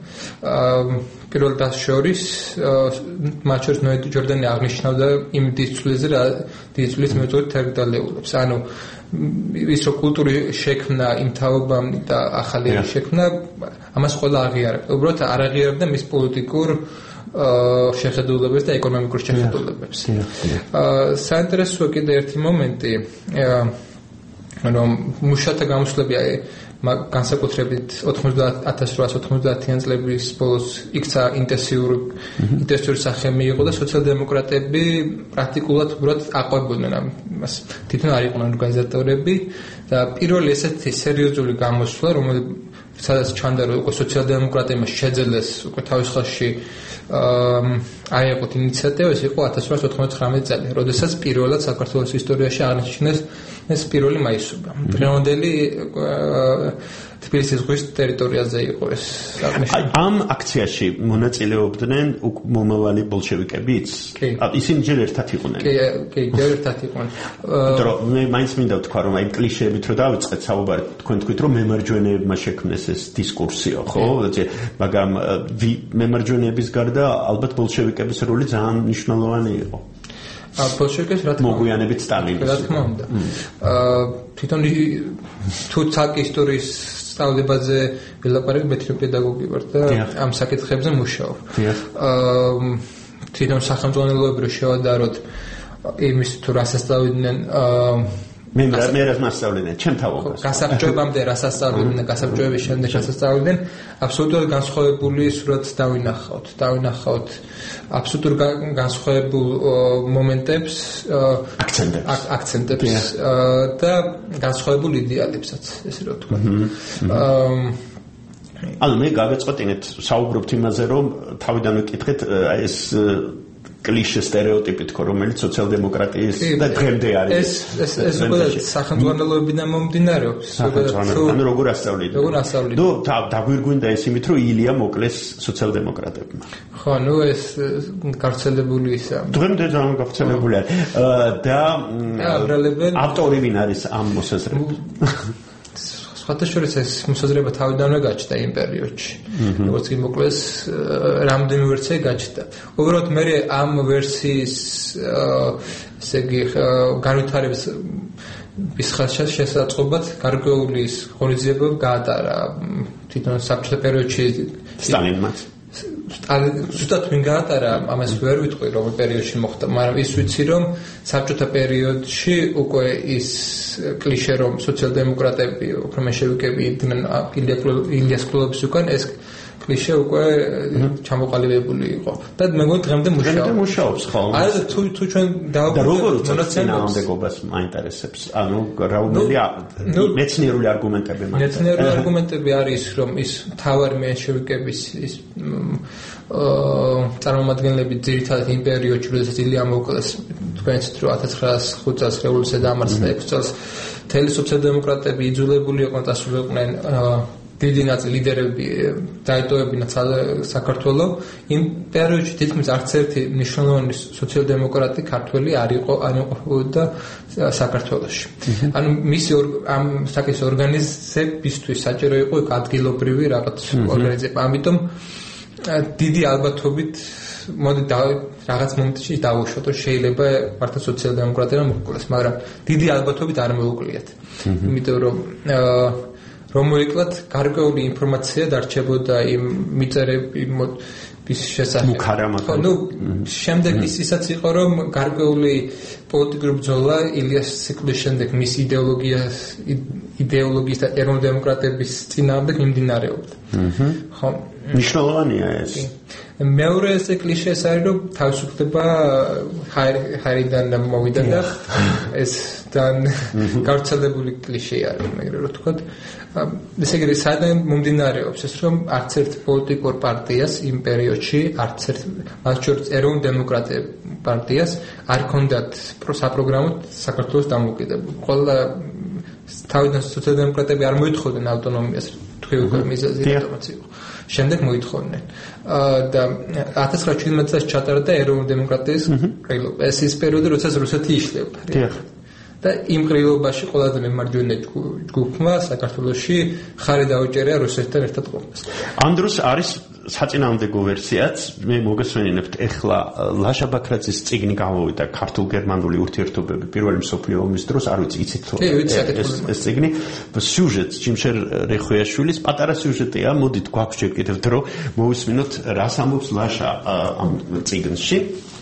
პირველ დასს შორის, მათ შორის ნოე ჯორდანი აღნიშნავდა იმ დისცვლაზე, რა დისცვლის მეთოდით თერგდალეულობს. ანუ ის რო კულტურის შექმნა იმ თაობამ და ახალი შექმნა, ამას ყველა აღიარებდა. უბრალოდ არ აღიარებდა მის პოლიტიკურ შეხედულებებს და ეკონომიკურ შეხედულებებს. საინტერესოა კიდე ერთი მომენტი, რომ მუშათა გამოსვლები განსაკუთრებით ოთხმოცდაათი ათას ოთხმოცდაათიან წლების ბოლოს იქცა ინტენსიური ინტენსიური სახე მიიღო და სოციალ-დემოკრატები პრაქტიკულად უბრალოდ აყვებოდნენ ამ იმას. თვითონ არ იყვნენ ორგანიზატორები და პირველი ესეთი სერიოზული გამოსვლა, რომელიც სადაც ჩანდა რომ უკვე სოციალ-დემოკრატებმა შეძელეს უკვე თავის ხელში აიღოთ ინიციატივა, ეს იყო ათას რვაასი ოთხმოცდათხრამეტი წელი, როდესაც პირველად საქართველოს ისტორიაში აღნიშნეს ეს პირველი მაისობა. დღევანდელი თბილისის ზღვის ტერიტორიაზე იყო ეს აღნიშნული. ამ აქციაში მონაწილეობდნენ მომავალი ბოლშევიკებიც? ისინი ჯერ ერთად იყვნენ. კი, კი, ჯერ ერთად იყვნენ. იმიტომ მე მაინც მინდა ვთქვა რომ აი კლიშეებით რო დავიწყეთ საუბარი, თქვენ თქვით რომ მემარჯვენეებმა შექმნეს ეს დისკურსიო, ხო? მაგრამ მემარჯვენეების გარდა ალბათ ბოლშევიკების როლი ძალიან მნიშვნელოვანი იყო. ბოლშევიკებს რა თქმა უნდა მოგვიანებით სტალინის რა თქმა უნდა აა თვითონ თუ ცალკე ისტორიის სწავლებაზე ველაპარაკებ, მე თვითონ პედაგოგი ვარ და ამ საკითხებზე მუშაობ. აა თვითონ სახელმწიფოებრივ შევადაროთ იმის თუ რას ასწავლიდნენ აა მე მე რას მასწავლდნენ ჩემ თავობას. გასაბჭოებამდე რას ასწავლიდნენ, გასაბჭოების შემდეგ რას ასწავლიდნენ, აბსოლუტურად განსხვავებული სურათს დავინახავთ. დავინახავთ აბსოლუტურ განსხვავებულ მომენტებს, აქცენტებს, აქცენტებს და განსხვავებულ იდეალებსაც, ესე რომ ვთქვა. ანუ მე გავეწყოთ საუბრობთ იმაზე, რომ თავიდან ვიკითხეთ ეს კლიშე სტერეოტიპი თქო, რომელიც სოციალ-დემოკრატიის და დღემდე არის. ეს ეს ეს უკვე სახელმწიფოებიდან მომდინარეობს. ანუ როგორ ასწავლით? როგორ ასწავლით? ნუ დაგვირგვინდა ეს იმით, რომ ილია მოკლეს სოციალ-დემოკრატებმა. ხო, ნუ ეს გავრცელებული ისა. დღემდე ძალიან გავრცელებული არის. და ავტორი ვინ არის ამ მოსაზრებების? სხვათა შორის ეს მოსაზრება თავიდანვე გაჩნდა იმ პერიოდში. როგორც კი მოკლეს რამდენი ვერსია გაჩნდა. უბრალოდ მე ამ ვერსიის ესე იგი განვითარების ის შესაძლებლად გარკვეული ღონისძიებები გაატარა თვითონ საბჭოთა პერიოდში სტალინმა. ზუსტად ვინ გაატარა, ამას ვერ ვიტყვი რომ პერიოდში მოხდა, მაგრამ ის ვიცი რომ საბჭოთა პერიოდში უკვე ის კლიშე რომ სოციალ-დემოკრატები უფრო მეშევიკები იყვნენ ილიას კლუბების უკან, ეს კლიშე უკვე ჩამოყალიბებული იყო და მე მგონი დღემდე მუშაობს. დღემდე მუშაობს ხო? არა თუ თუ ჩვენ დავუბრუნდეთ მონაცემებს აინტერესებს. ანუ რაუნდია მეცნიერული არგუმენტები მაინტერესებს. მეცნიერული არგუმენტები არის რომ ის თავარი მეშევიკების ის წარმომადგენლები ძირითადად იმ პერიოდში, როდესაც ილია მოკლეს, თქვენც რომ ათას ცხრაასი ხუთ წელს რევოლუცია დამარცხდა, ექვსი წელს მთელი სოციალ-დემოკრატები იძულებული იყვნენ დასრულებდნენ დიდი ნაწილი ლიდერები დაეტოვებინათ საქართველოს. იმ პერიოდში თითქმის არც ერთი მნიშვნელოვანი სოციალ-დემოკრატი ქართველი არ იყო არ იყოფოდა საქართველოში. ანუ მისი ამ საკითხის ორგანიზებისთვის საჭირო იყო ადგილობრივი რაღაც ორგანიზება. ამიტომ დიდი ალბათობით მოდი რაღაც მომენტში დავუშვათ, რომ შეიძლება მართლა სოციალ-დემოკრატებმა მოკლეს, მაგრამ დიდი ალბათობით არ მოუკვლიათ. იმიტომ რომ რომ მოიკლათ გარკვეული ინფორმაცია დარჩებოდა იმ მიწერების შესახებ. ხო, ნუ შემდეგ ისაც იყო რომ გარკვეული პოლიტიკური ბრძოლა ილიას ციკლის შემდეგ მის იდეოლოგიას იდეოლოგიის და ეროვნულ-დემოკრატების წინააღმდეგ მიმდინარეობდა. ხო, მნიშვნელოვანია ეს. მეორე ესე კლიშე ეს არის რომ თავისუფლება ჰაერიდან მოვიდა და ეს თან გავრცელებული კლიშე არის, მაგრამ რო თქვა ესე იგი საერთოდ მომდინარეობს ეს რომ არც ერთ პოლიტიკურ პარტიას იმ პერიოდში არც ერთ მათ შორის ეროვნულ-დემოკრატიულ პარტიას არ ჰქონდათ საპროგრამო საქართველოს დამოუკიდებლობა. ყველა თავიდან სოციალ-დემოკრატები არ მოითხოვდნენ ავტონომიას, თქვი უკვე მიზეზი რატომაც იყო. შემდეგ მოითხოვდნენ. და ათას ცხრაასი შვიდმეტი წელს ჩატარდა ეროვნულ-დემოკრატიის ყრილობა. ეს ის პერიოდი, როდესაც რუსეთი იშლება. და იმ ყრილობაში ყველაზე მემარჯვენე ჯგუფმა საქართველოში ხარი დაუჭერია რუსეთთან ერთად ყოფნას. ამ დროს არის საწინააღმდეგო ვერსიაც, მე მოგესვენინებთ, ეხლა ლაშა ბაქრაძის წიგნი გამოვიდა ქართულ-გერმანული ურთიერთობები პირველი მსოფლიო ომის დროს, არ ვიცი, იცით თუ ეს წიგნი სიუჟეტს ჯიმშერ რეხვიაშვილის პატარა სიუჟეტია, მოდით გვაქვს კიდევ დრო, მოვისმინოთ რას ამბობს ლაშა ამ წიგნში.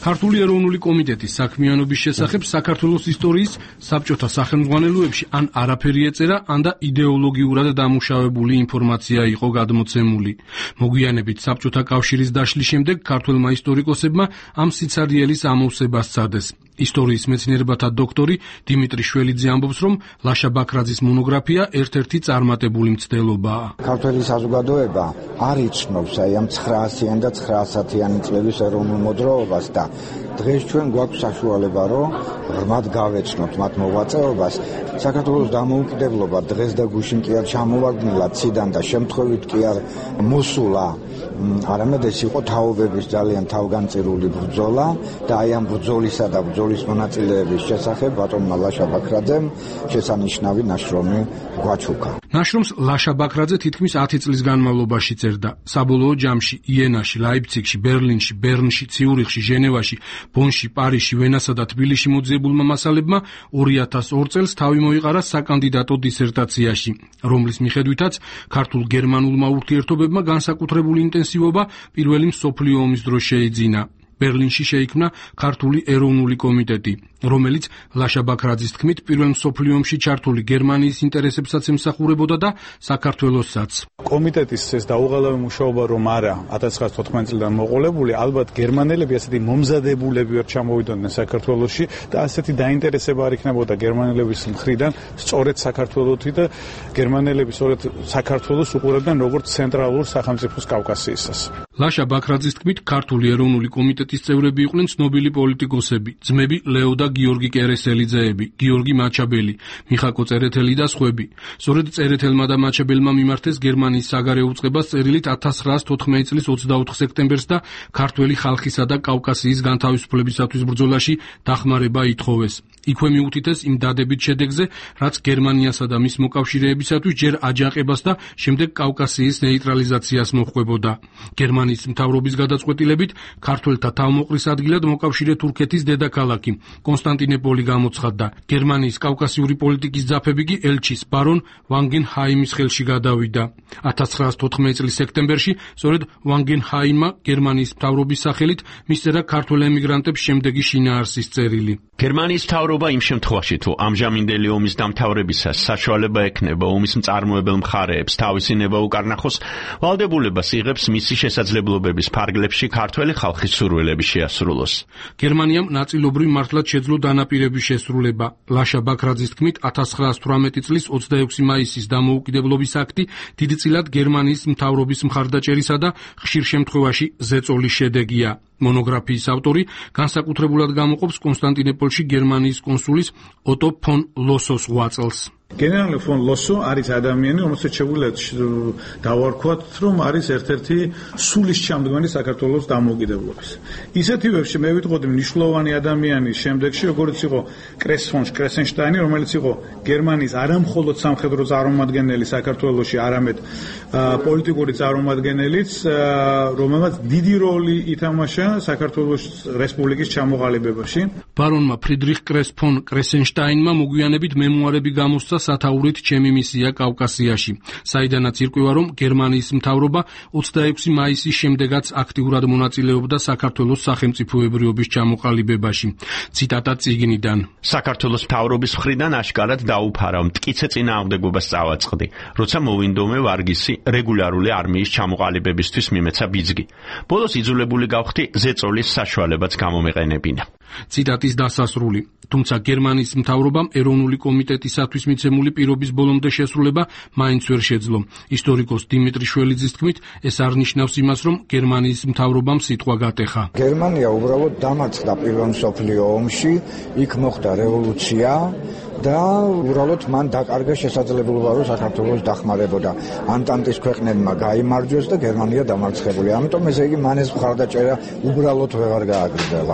ქართული ეროვნული კომიტეტის საქმიანობის შესახებ საქართველოს ისტორიის საბჭოთა სახელმძღვანელოებში ან არაფერი ეწერა, ან და იდეოლოგიურად დამუშავებული ინფორმაცია იყო გადმოცემული. მოგვიანებით საბჭოთა კავშირის დაშლის შემდეგ ქართველმა ისტორიკოსებმა ამ სიცარიელის ამოვსებას სცადეს. ისტორიის მეცნიერებათა დოქტორი დიმიტრი შველიძე ამბობს, რომ ლაშა ბაქრაძის მონოგრაფია ერთ-ერთი წარმატებული მცდელობაა. ქართველი საზოგადოება არ იცნობს აი ამ ცხრაასიანი და ცხრაასათიანი წლების ეროვნულ მოძრაობას და დღეს ჩვენ გვაქვს საშუალება, რომ ღრმად გავეცნოთ მათ მოღვაწეობას. საქართველოს დამოუკიდებლობა დღეს და გუშინ კი არ ჩამოვარდნილა ციდან და შემთხვევით კი არ მოსულა, არამედ ეს იყო თაობების ძალიან თავგანწირული ბრძოლა და აი ამ ბრძოლისა და ბრძოლის მონაწილეების შესახებ ბატონმა ლაშა ბაქრაძემ შესანიშნავი ნაშრომი გვაჩუქა. ნაშრომს ლაშა ბაქრაძე თითქმის ათი წლის განმავლობაში წერდა. საბოლოო ჯამში იენაში, ლაიფციგში, ბერლინში, ბერნში, ციურიხში, ჟენევაში, ბონში, პარიზში, ვენასა და თბილისში მოძიებულმა მასალებმა ორი ათას ორ წელს თავი მოიყარა საკანდიდატო დისერტაციაში, რომლის მიხედვითაც ქართულ-გერმანულმა ურთიერთობებმა განსაკუთრებული ინტენსივობა პირველი მსოფლიო ომის დროს შეიძინა. ბერლინში შეიქმნა ქართული ეროვნული კომიტეტი, რომელიც ლაშა ბაქრაძის თქმით პირველ მსოფლიო ომში ჩართული გერმანიის ინტერესებსაც ემსახურებოდა და საქართველოსაც. კომიტეტის ეს დაუღალავი მუშაობა რომ არა ათას ცხრაასი თოთხმეტი წლიდან მოყოლებული, ალბათ გერმანელები ასეთი მომზადებულები ვერ ჩამოვიდოდნენ საქართველოში და ასეთი დაინტერესება არ იქნებოდა გერმანელების მხრიდან სწორედ საქართველოსი და გერმანელები სწორედ საქართველოს უყურებდნენ როგორც ცენტრალურ სახელმწიფოს კავკასიისას. ლაშა ბაქრაძის თქმით ქართული ეროვნული კომიტეტის წევრები იყვნენ ცნობილი პოლიტიკოსები, ძმები ლეო და გიორგი კერესელიძეები, გიორგი მაჩაბელი, მიხაკო წერეთელი და სხვები. სწორედ წერეთელმა და მაჩაბელმა მიმართეს გერმანიის საგარეო უწყებას წერილით ათას ცხრაასი თოთხმეტი წლის ოცდაოთხ სექტემბერს და ქართველი ხალხისა და კავკასიის განთავისუფლებისათვის ბრძოლაში დახმარება ითხოვეს. იქვე მიუთითეს იმ დადებით შედეგზე, რაც გერმანიასა და მის მოკავშირეებისათვის ჯერ აჯანყებას და შემდეგ კავკასიის ნეიტრალიზაციას მოჰყვებოდა. გერმანიის მთავრობის გადაწყვეტილებით ქართველთა თავმოყრის ადგილად მოკავშირე თურქეთის დედაქალაქი კონსტანტინოპოლი გამოცხადდა. გერმანიის კავკასიური პოლიტიკის ძაფები კი ელჩის ბარონ ვანგენჰაიმის ხელში გადავიდა. ათას ცხრაასი თოთხმეტი წლის სექტემბერში სწორედ ვანგენჰაიმმა გერმანიის მთავრობის სახელით მისწერა ქართველ ემიგრანტებს შემდეგი შინაარსის წერილი. გერმანიის მთავრობა იმ შემთხვევაში, თუ ამჟამინდელი ომის დამთავრებისას საშუალება ექნება ომის მწარმოებელ მხარეებს თავისი ნება უკარნახოს, ვალდებულებას იღებს მისი შესაძლებლობების ფარგლებში ქართველი ხალხის სურვილების შეასრულოს. გერმანიამ ნაწილობრივ მართლაც შეძლო დანაპირების შესრულება. ლაშა ბაქრაძის თქმით ათას ცხრაასი თვრამეტი წლის ოცდაექვსი მაისის დამოუკიდებლობის აქტი დიდწილად გერმანიის მთავრობის მხარდაჭერისა და ხშირ შემთხვევაში ზეწოლის შედეგია. მონოგრაფიის ავტორი განსაკუთრებულად გამოყოფს კონსტანტინოპოლში გერმანიის კონსულის ოტო ფონ ლოსოს ღვაწლს. გენერალი ფონ ლოსო არის ადამიანი, რომელსაც შეგვიძლია დავარქვათ, რომ არის ერთ-ერთი სულისჩამდგმელი საქართველოს დამოუკიდებლობის. ისეთივე მე ვიტყოდი მნიშვნელოვანი ადამიანის შემდეგში, როგორც იყო კრეს ფონ კრესენშტაინი, რომელიც იყო გერმანიის არამხოლოდ სამხედრო წარმომადგენელი საქართველოში, არამედ პოლიტიკური წარმომადგენელიც, რომელმაც დიდი როლი ითამაშა საქართველოს რესპუბლიკის ჩამოყალიბებაში. ბარონმა ფრიდრიხ კრეს ფონ კრესენშტაინმა მოგვიანებით მემუარები გამოსცა სათაურით ჩემი მისია კავკასიაში, საიდანაც ირკვევა, რომ გერმანიის მთავრობა ოცდაექვსი მაისის შემდეგაც აქტიურად მონაწილეობდა საქართველოს სახელმწიფოებრიობის ჩამოყალიბებაში. ციტატა წიგნიდან. საქართველოს მთავრობის მხრიდან აშკარად დაუფარა, მტკიცე წინააღმდეგობას წავაწყდი, როცა მოვინდომე ვარგისი რეგულარული არმიის ჩამოყალიბებისთვის მიმეცა ბიძგი. ბოლოს იძულებული გავხდი ზეწოლის საშუალებაც გამომეყენებინა. ციტატის დასასრული. თუმცა გერმანიის მთავრობამ ეროვნული კომიტეტისათვის მიცემული პირობის ბოლომდე შესრულება მაინც ვერ შეძლო. ისტორიკოს დიმიტრი შველიძის თქმით, ეს არ ნიშნავს იმას, რომ გერმანიის მთავრობამ სიტყვა გატეხა. გერმანია უბრალოდ დამარცხდა პირველ მსოფლიო ომში, იქ მოხდა რევოლუცია და უბრალოდ მან დაკარგა შესაძლებლობა, რომ საქართველოს დახმარებოდა. ანტანტის ქვეყნებმა გაიმარჯვეს და გერმანია დამარცხებული. ამიტომ ესე იგი მან ეს მხარდაჭერა უბრალოდ ვეღარ გააგრძელა.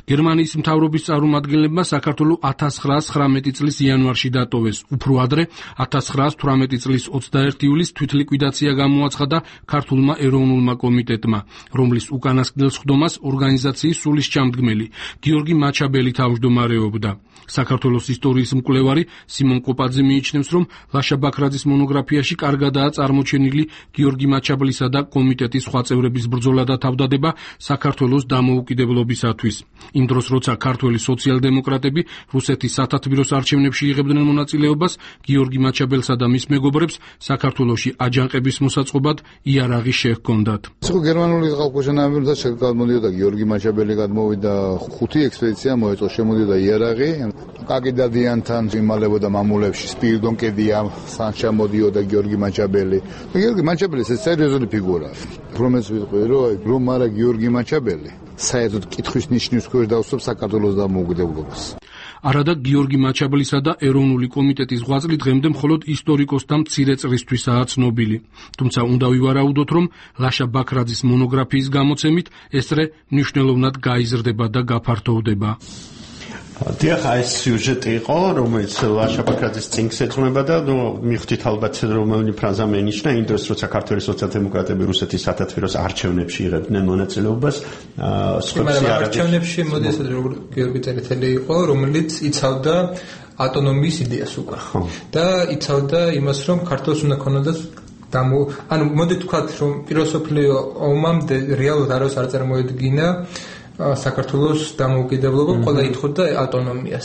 გერმანიის მთავრობის წარმომადგენლებმა საქართველოს ათას ცხრაას ცხრამეტი წლის იანვარში დატოვეს. უფრო ადრე ათას ცხრაას თვრამეტი წლის ოცდაერთი ივლისს თვითლიკვიდაცია გამოაცხადა ქართულმა ეროვნულმა კომიტეტმა, რომლის უკანასკნელ სხდომას ორგანიზაციის სულისჩამდგმელი გიორგი მაჩაბელი თავმჯდომარეობდა. საქართველოს ისტორიის მკვლევარი სიმონ კოპაძე მიიჩნევს, რომ ლაშა ბაქრაძის მონოგრაფიაში კარგადაა წარმოჩენილი გიორგი მაჩაბლისა და კომიტეტის სხვა წევრების ბრძოლა და თავდადება საქართველოს დამოუკიდებლობისათვის. იმ დროს, როცა ქართველი სოციალ-დემოკრატები რუსეთის სათათბიროს არჩევნებში იღებდნენ მონაწილეობას, გიორგი მაჩაბელსა და მის მეგობრებს საქართველოში აჯანყების მოსაწყობად იარაღი შეჰქონდათ. ხო გერმანული ხალხოსნაირად გადმოდიოდა გიორგი მაჩაბელი, გადმოვიდა ხუთი ექსპედიცია მოეწყო, შემოდიოდა იარაღი, კაკი დადიანთან იმალებოდა მამულებში, სპირიდონ კედია, სან შემოდიოდა გიორგი მაჩაბელი. გიორგი მაჩაბელი ეს სერიოზული ფიგურაა. რომეც ვიტყვი, რომ რომ არა გიორგი მაჩაბელი საერთოდ კითხვის ნიშნის ქვეშ დავსვებს საქართველოს დამოუკიდებლობას. არადა გიორგი მაჩაბლისა და ეროვნული კომიტეტის ღვაწლი დღემდე მხოლოდ ისტორიკოსთა მცირე წრისთვისაა ცნობილი. თუმცა უნდა ვივარაუდოთ, რომ ლაშა ბაქრაძის მონოგრაფიის გამოცემით ეს წრე მნიშვნელოვნად გაიზრდება და გაფართოვდება. დიახ, ეს სიუჟეტი იყო, რომელიც ლაშა ბაქრაძის წინგს ეძღვნება და მივხვდით ალბათ რომელი ფრაზა მენიშნა, იმ დროს როცა ქართველი სოციალ-დემოკრატები რუსეთის სათათბიროს არჩევნებში იღებდნენ მონაწილეობას, მაგრამ არჩევნებში მოდი ესეთ როგორ გიორგი წერეთელი იყო, რომელიც იცავდა ავტონომიის იდეას უკვე. და იცავდა იმას, რომ ქართულს უნდა ქონოდას დამო, ანუ მოდი თქვათ, რომ პირველ მსოფლიო ომამდე რეალურად არავის არ წარმოედგინა საქართველოს დამოუკიდებლობა, ყველა ითხოვდა ავტონომიას.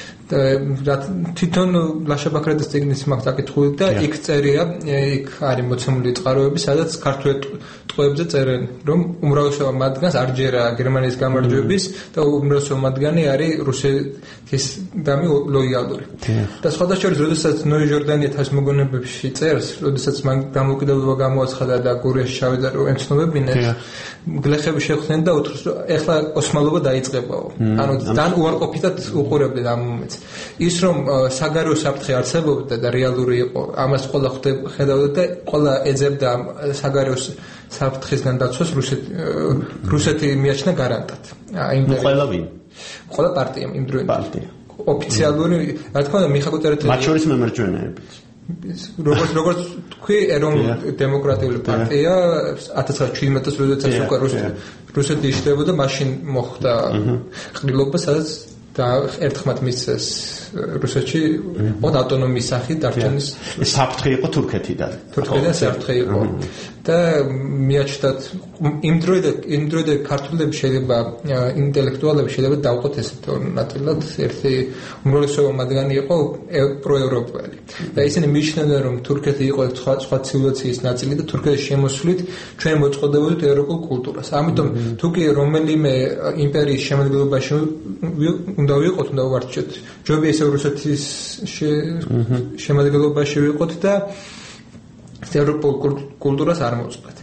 თვითონ ლაშა ბაქრაძის წიგნის მაგ დაკითხული და იქ წერია, იქ არის მოცემული წყაროები, სადაც ქართულ ტყვეებზე წერენ, რომ უმრავლესობა მათგანს არ ჯერა გერმანიის გამარჯვების და უმრავლესობა მათგანი არის რუსეთის დამი ლოიალური. და სხვადასხვა, როდესაც ნოე ჟორდანია თავის მოგონებებში წერს, როდესაც მან დამოუკიდებლობა გამოაცხადა და გურიაში ჩავიდა რომ ემცნობებინეს, გლეხები შეხვდნენ და უთხრეს, ეხლა ოსმალობა დაიწყებაო. ანუ ძალიან უარყოფითად უყურებდნენ ამ მომენტს. ის რომ საგარეო საფრთხე არსებობდა და რეალური იყო, ამას ყველა ხედავდა და ყველა ეძებდა საგარეო საფრთხისგან დაცვას რუსეთი რუსეთი მიაჩნდა გარანტად. ყველა ვინ? ყველა პარტია იმ დროინდ. პარტია. ოფიციალური, რა თქმა უნდა, მიხაილ წერეთელი. მათ შორის მემარჯვენეებიც. როგორც როგორც თქვი, ეროვნული დემოკრატიული პარტია ათას ცხრაას შვიდმეტას როდესაც უკვე რუსეთი იშლებოდა, მაშინ მოხდა ყრილობა, სადაც და ერთხმად მისცეს რუსეთში ოღონდ ავტონომიის სახით დარჩენის საფრთხე იყო თურქეთიდან. თურქეთიდან საფრთხე იყო და მიაჩნდათ იმ დროიდან იმ დროიდან ქართველები შეიძლება ინტელექტუალები შეიძლება დავყოთ ესეთ ნაწილად, ერთი უმრავლესობა მათგანი იყო პროევროპელი. და ისინი მიიჩნევდნენ, რომ თურქეთი იყო სხვა სხვა ცივილიზაციის ნაწილი და თურქეთის შემოსვლით ჩვენ მოწყობდებით ევროპულ კულტურას. ამიტომ თუ კი რომელიმე იმპერიის შემადგენლობაში უნდა ვიყოთ, უნდა ვარჩიოთ ჯობია ისევ რუსეთის შემადგენლობაში ვიყოთ და ევროპულ კულტურას არ მოწყოთ.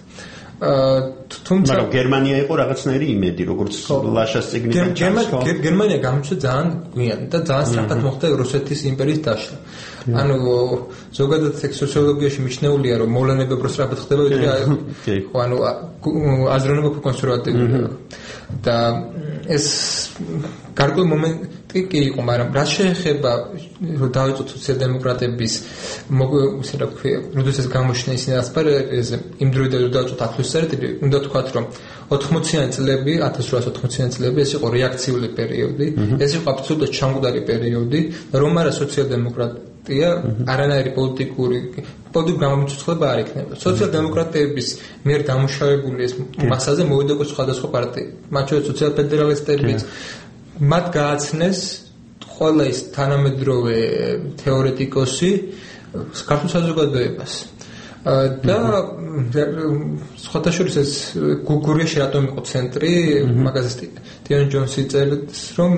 თუმცა მაგრამ გერმანია იყო რაღაცნაირი იმედი, როგორც ლაშას წიგნიდან ჩანს. გერმანია გამოჩნდა ძალიან გვიან და ძალიან სწრაფად მოხდა რუსეთის იმპერიის დაშლა. ანუ ზოგადად სოციოლოგიაში მიჩნეულია, რომ მოვლენები უფრო სწრაფად ხდება, ვიდრე ანუ აზროვნება უფრო კონსერვატიულია. და ეს გარკვეული მომენტი კი იყო, მაგრამ რაც შეეხება დავიწყოთ სოციალ-დემოკრატების ისე რა ქვია, როდესაც გამოჩნდა ისინი ასპარეზზე, იმ დროიდან რომ დავიწყოთ ათას წელიწადი, უნდა ვთქვათ, რომ ოთხმოციანი წლები, ათას რვაას ოთხმოციანი წლები ეს იყო რეაქციული პერიოდი, ეს იყო აბსოლუტურად ჩამკვდარი პერიოდი, რომ არა სოციალ-დემოკრატია არანაირი პოლიტიკური პოლიტიკური გამომცემლობა არ იქნება. სოციალ-დემოკრატების მიერ დამუშავებული ეს მასაზე მოვიდა უკვე სხვადასხვა პარტია, მათ შორის სოციალ-ფედერალისტებიც, მათ გააცნეს ყველა ის თანამედროვე თეორეტიკოსი ქართულ საზოგადოებას. და სხვათა შორის ეს გურიაში რატომ იყო ცენტრი, მაგაზე ტიან ჯონსი წერს, რომ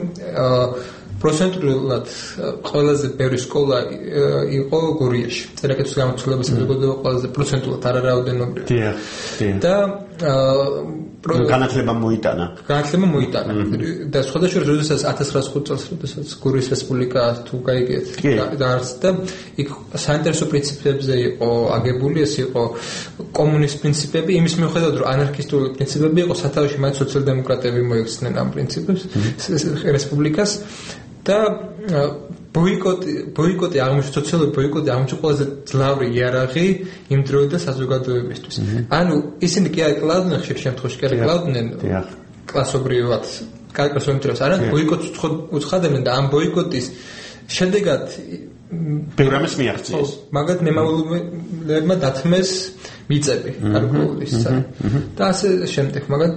პროცენტულად ყველაზე ბევრი სკოლა იყო გურიაში. წერაკეთის გამოცდილების საზოგადოება ყველაზე პროცენტულად არარაოდენობრივი. და განათლება მოიტანა. განათლება მოიტანა. და სხვადასხვა როდესაც ათას ცხრაასი ხუთი წელს, როდესაც გურიის რესპუბლიკა თუ გაიგეთ დაარსდა, იქ საინტერესო პრინციპებზე იყო აგებული, ეს იყო კომუნისტ პრინციპები, იმის მიუხედავად რომ ანარქისტული პრინციპები იყო, სათავეში მათ სოციალ-დემოკრატები მოიხსნენ ამ პრინციპებს რესპუბლიკას და ბოიკოტი ბოიკოტი აღმოჩნდა სოციალური ბოიკოტი აღმოჩნდა ყველაზე ძლავრი იარაღი იმ დროიდან საზოგადოებისთვის. ანუ ისინი კი არ კლავდნენ ხშირ შემთხვევაში კი არ კლავდნენ კლასობრივად კალკულაციებს, არამედ ბოიკოტს უცხადებდნენ და ამ ბოიკოტის შედეგად პროგრამის მიაღწიეს. მაგათ მემამულეებმა დათმეს მიწები გარკვეულისა და ასე შემდეგ. მაგათ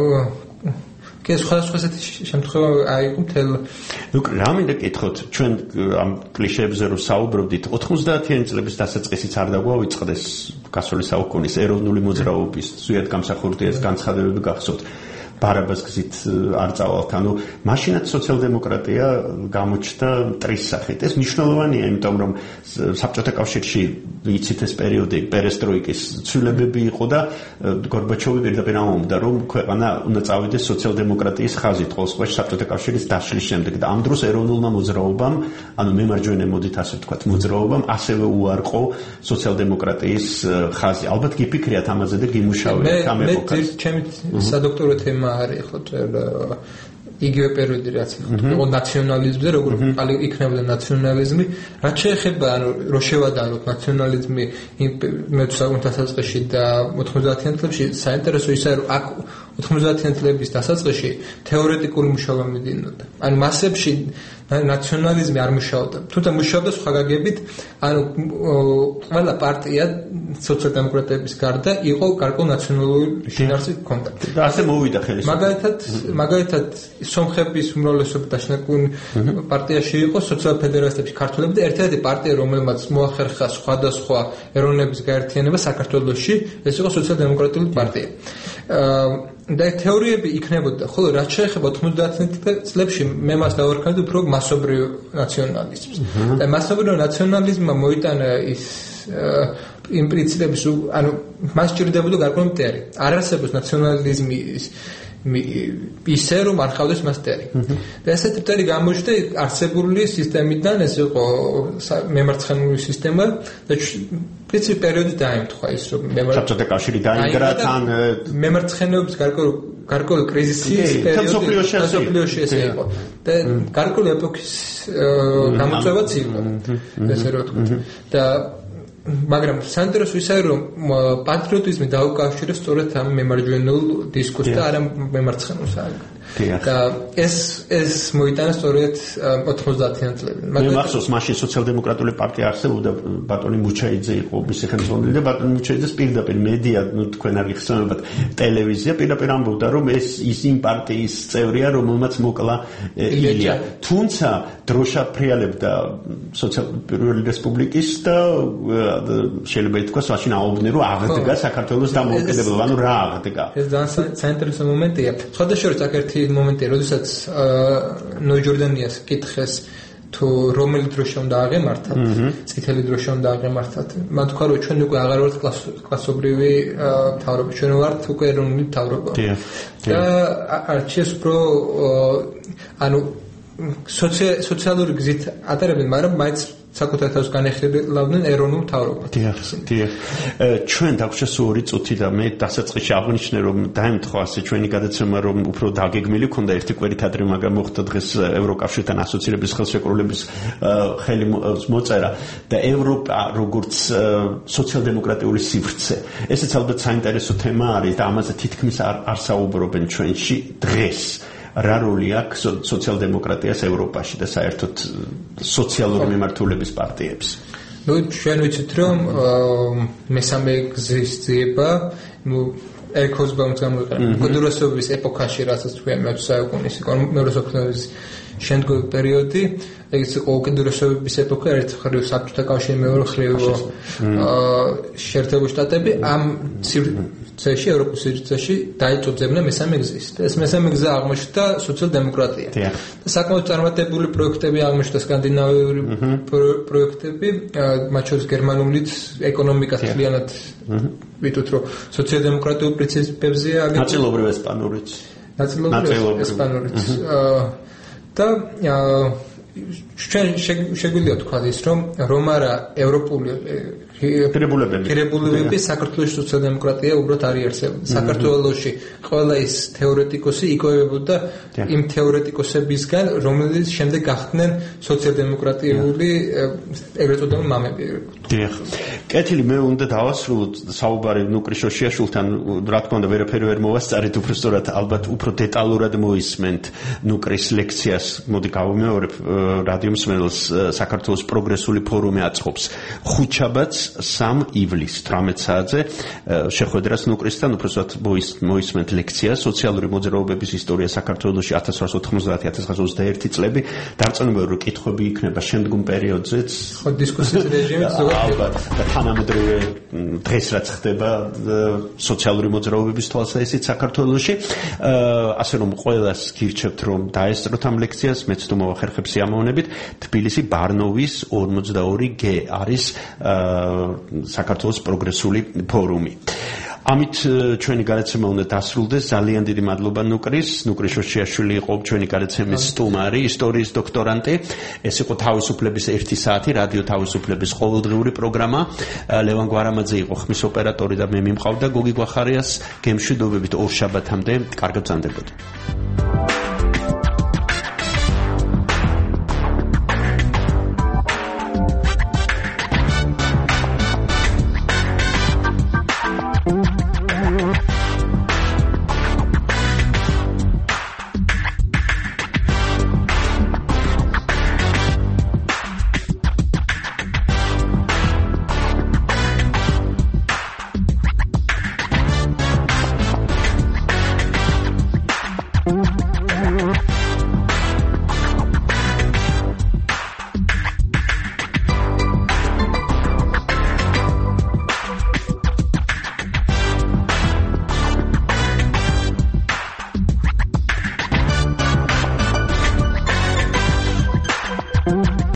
კი სხვადასხვა შემთხვევა აიყო მთელ უკ რა მინდა გითხოთ ჩვენ ამ კლიშეებზე რომ საუბრობდით ოთხმოცდაათიანი წლების დასაწყისიც არ დაგვავიწყდეს გასული საუკუნის ეროვნული მოძრაობის ზუსტად გამსახურდია ეს განცხადებები გახსოვთ ბარაბას გზით არ წავალთ ანუ მაშინაც სოციალ-დემოკრატია გამოჩნდა მტრის სახით ეს მნიშვნელოვანია იმიტომ რომ საბჭოთა კავშირში ვიცით ეს პერიოდი პერესტროიკის ცვლილებები იყო და გორბაჩოვი პირდაპირ ამბობდა რომ ქვეყანა უნდა წავიდეს სოციალ-დემოკრატიის ხაზით ყოველ შემთხვევაში საბჭოთა კავშირის დაშლის შემდეგ და ამ დროს ეროვნულმა მოძრაობამ ანუ მემარჯვენე მოდით ასე ვთქვათ მოძრაობამ ასევე უარყო სოციალ-დემოკრატიის ხაზი ალბათ გიფიქრიათ ამაზე და გიმუშავეთ ამ ეპოქას მე ჩემი სადოქტორო თემა არის ხო იგივე პერიოდი რაც იყო ნაციონალიზმზე როგორ ყალი იქნებოდა ნაციონალიზმი რაც შეეხება ანუ რო შევადაროთ ნაციონალიზმი მე-მეოცე დასაწყისში და ოთხმოცდაათიან წლებში საინტერესო ისაა რომ აქ ოთხმოცდაათიან წლების დასაწყისში თეორეტიკული მუშაობა მიმდინარეობდა ანუ მასებში ნაციონალიზმი არ მუშაობდა თუმცა მუშაობდა სხვა გაგებით ანუ ყველა პარტია სოციალ-დემოკრატების გარდა იყო გარკვეულ ნაციონალური შინაარსი ჰქონდა და ასე მოვიდა ხელისუფლება მაგალითად მაგალითად სომხების უმრავლესობა დაშნაკუნ პარტიაში იყო სოციალ-ფედერალისტებში ქართველები და ერთ-ერთი პარტია რომელმაც მოახერხა სხვადასხვა ეროვნების გაერთიანება საქართველოში ეს იყო სოციალ-დემოკრატიული პარტია და თეორიები იქნებოდა ხოლო რაც შეეხება ოთხმოცდაათიან წლებში მე მას დავარქავდი უფრო მასობრივ ნაციონალიზმს და მასობრივ ნაციონალიზმმა მოიტანა ის იმ პრინციპების ანუ მას ჭირდებოდა გარკვეული მტერი არ არსებობს ნაციონალიზმის ისე რომ არ ხავდეს მას მტერი და ესეთი მტერი გამოჩნდა არსებული სისტემიდან ეს იყო მემარცხენული სისტემა და პრინციპი პერიოდი დაემთხვა ის რომ საბჭოთა კავშირი დაინგრა თან მემარცხენეობის გარკვეული გარკვეული კრიზისის პერიოდი სოფლიოში ესე იყო და გარკვეული ეპოქის გამოწვევაც იყო ესე რომ ვთქვათ და მაგრამ საინტერესო ისაა რომ პატრიოტიზმი დაუკავშირეს სწორედ ამ მემარჯვენეულ დისკურსს და არა მემარცხენულს და ეს ეს მოიტანა სწორედ ოთხმოცდაათიან წლებში. მე მახსოვს მაშინ სოციალ-დემოკრატიული პარტია არსებობდა ბატონი მუჩაიძე იყო მისი ხელმძღვანელი და ბატონი მუჩაიძეს პირდაპირ მედია ნუ თქვენ არ გიხსენებათ ტელევიზია პირდაპირ ამბობდა რომ ეს ის იმ პარტიის წევრია რომელმაც მოკლა ილია თუმცა დროშა ფრიალებდა სოციალ-პირველი რესპუბლიკის და შეიძლება ითქვას მაშინ აუბდნენ რომ აღდგა საქართველოს დამოუკიდებლობა ანუ რა აღდგა ეს ძალიან საინტერესო მომენტია სხვადასხვა აქ ერთი მომენტია როდესაც ნოე ჯორდანიას კითხეს თუ რომელი დროშა უნდა აღემართათ წითელი დროშა უნდა აღემართათ მან თქვა რომ ჩვენ უკვე აღარ ვართ კლასობრივი მთავრობა ჩვენ ვართ უკვე ეროვნული მთავრობა და არჩიეს უფრო ანუ სოციალური გზით ატარებდნენ მაგრამ მაინც საკუთარ თავს განეხილავდნენ ეროვნულ მთავრობას. დიახ, დიახ. ჩვენ დაგვჭირდა ორი წუთი და მე დასაწყისში აღვნიშნე რომ დაემთხვა ასე ჩვენი გადაცემა რომ უფრო დაგეგმილი ქონდა ერთი კვირით ადრე მაგრამ მოხდა დღეს ევროკავშირთან ასოცირების ხელშეკრულების ხელი მოწერა და ევროპა როგორც სოციალ-დემოკრატიული სივრცე. ესეც ალბათ საინტერესო თემა არის და ამაზე თითქმის არ საუბრობენ ჩვენში დღეს. რა როლი აქვს სოციალ-დემოკრატიას ევროპაში და საერთოდ სოციალური მიმართულების პარტიებს? ნუ ჩვენ ვიცით რომ მესამე გზის ძიება ნუ ეკოსბაუმს გამოიყენა. გოდურასობის ეპოქაში რასაც თქვენ მეოცე საუკუნის იყო მეორე სოფლიო ომის შემდგომი პერიოდი ეს იყო უკიდურესობის ეპოქა, ერთ მხრივ საბჭოთა კავშირი, მეორე მხრივ შეერთებული შტატები ამ ცირცეში, ევროპულ ცირცეში დაიწუძებნა მესამე გზის. ეს მესამე გზა აღმოჩნდა სოციალ-დემოკრატია. და საკმაოდ წარმატებული პროექტები აღმოჩნდა სკანდინავიური პროექტები, მათ შორის გერმანულიც ეკონომიკას მთლიანად ვიტყვით, რომ სოციალ-დემოკრატიულ პრინციპებზეა აგებული. ნაწილობრივ ესპანურიც. ნაწილობრივ ესპანურიც. და ჩვენ შეგვიძლია თქვა ის, რომ რომ არა ევროპული ღირებულებები საქართველოს სოციალ-დემოკრატია უბრალოდ არ იარსებოდა. საქართველოში ყველა ის თეორეტიკოსი იკვებებოდა იმ თეორეტიკოსებისგან, რომლებიც შემდეგ გახდნენ სოციალ-დემოკრატიული ეგრეთ წოდებული მამები. დიახ. კეთილი, მე უნდა დავასრულოთ საუბარი ნუკრი შოშიაშვილთან, რა თქმა უნდა, ვერაფერი ვერ მოვასწარით, უბრალოდ ალბათ უფრო დეტალურად მოისმენთ ნუკრის ლექციას. მოდი გავუმეორებ რადიო მსმენელს, საქართველოს პროგრესული ფორუმი აწყობს ხუთშაბათს სამ ივლისს თვრამეტ საათზე შეხვედრას ნუკრისთან, უბრალოდ მოისმენთ ლექცია სოციალური მოძრაობების ისტორია საქართველოში ათას რვაასი ოთხმოცდაათი ათას რვაასი ოცდაერთი წლები. დამწყნებელი კითხვები იქნება შემდგომ პერიოდზეც. ხო, დისკუსიის რეჟიმით ზოგადად და თანამედროვე დღეს რაც ხდება სოციალური მოძრაობების თვალსაზრისით საქართველოში. ასე რომ ყველას გირჩევთ, რომ დაესწროთ ამ ლექციას, მეც თუ მოვახერხებ სიამოვნებით. თბილისი ბარნოვის ორმოცდაორი გე არის საქართველოს პროგრესული ფორუმი. ამით ჩვენი გადაცემა უნდა დასრულდეს. ძალიან დიდი მადლობა ნუკრის. ნუკრი შოშიაშვილი იყო ჩვენი გადაცემის სტუმარი, ისტორიის დოქტორანტი. ეს იყო თავისუფლების ერთი საათი, რადიო თავისუფლების ყოველდღიური პროგრამა. ლევან გვარამაძე იყო ხმის ოპერატორი და მე მიმყავდა გოგი გვახარიას. გემშვიდობებით ორ შაბათამდე. კარგად ბრძანდებოდეთ.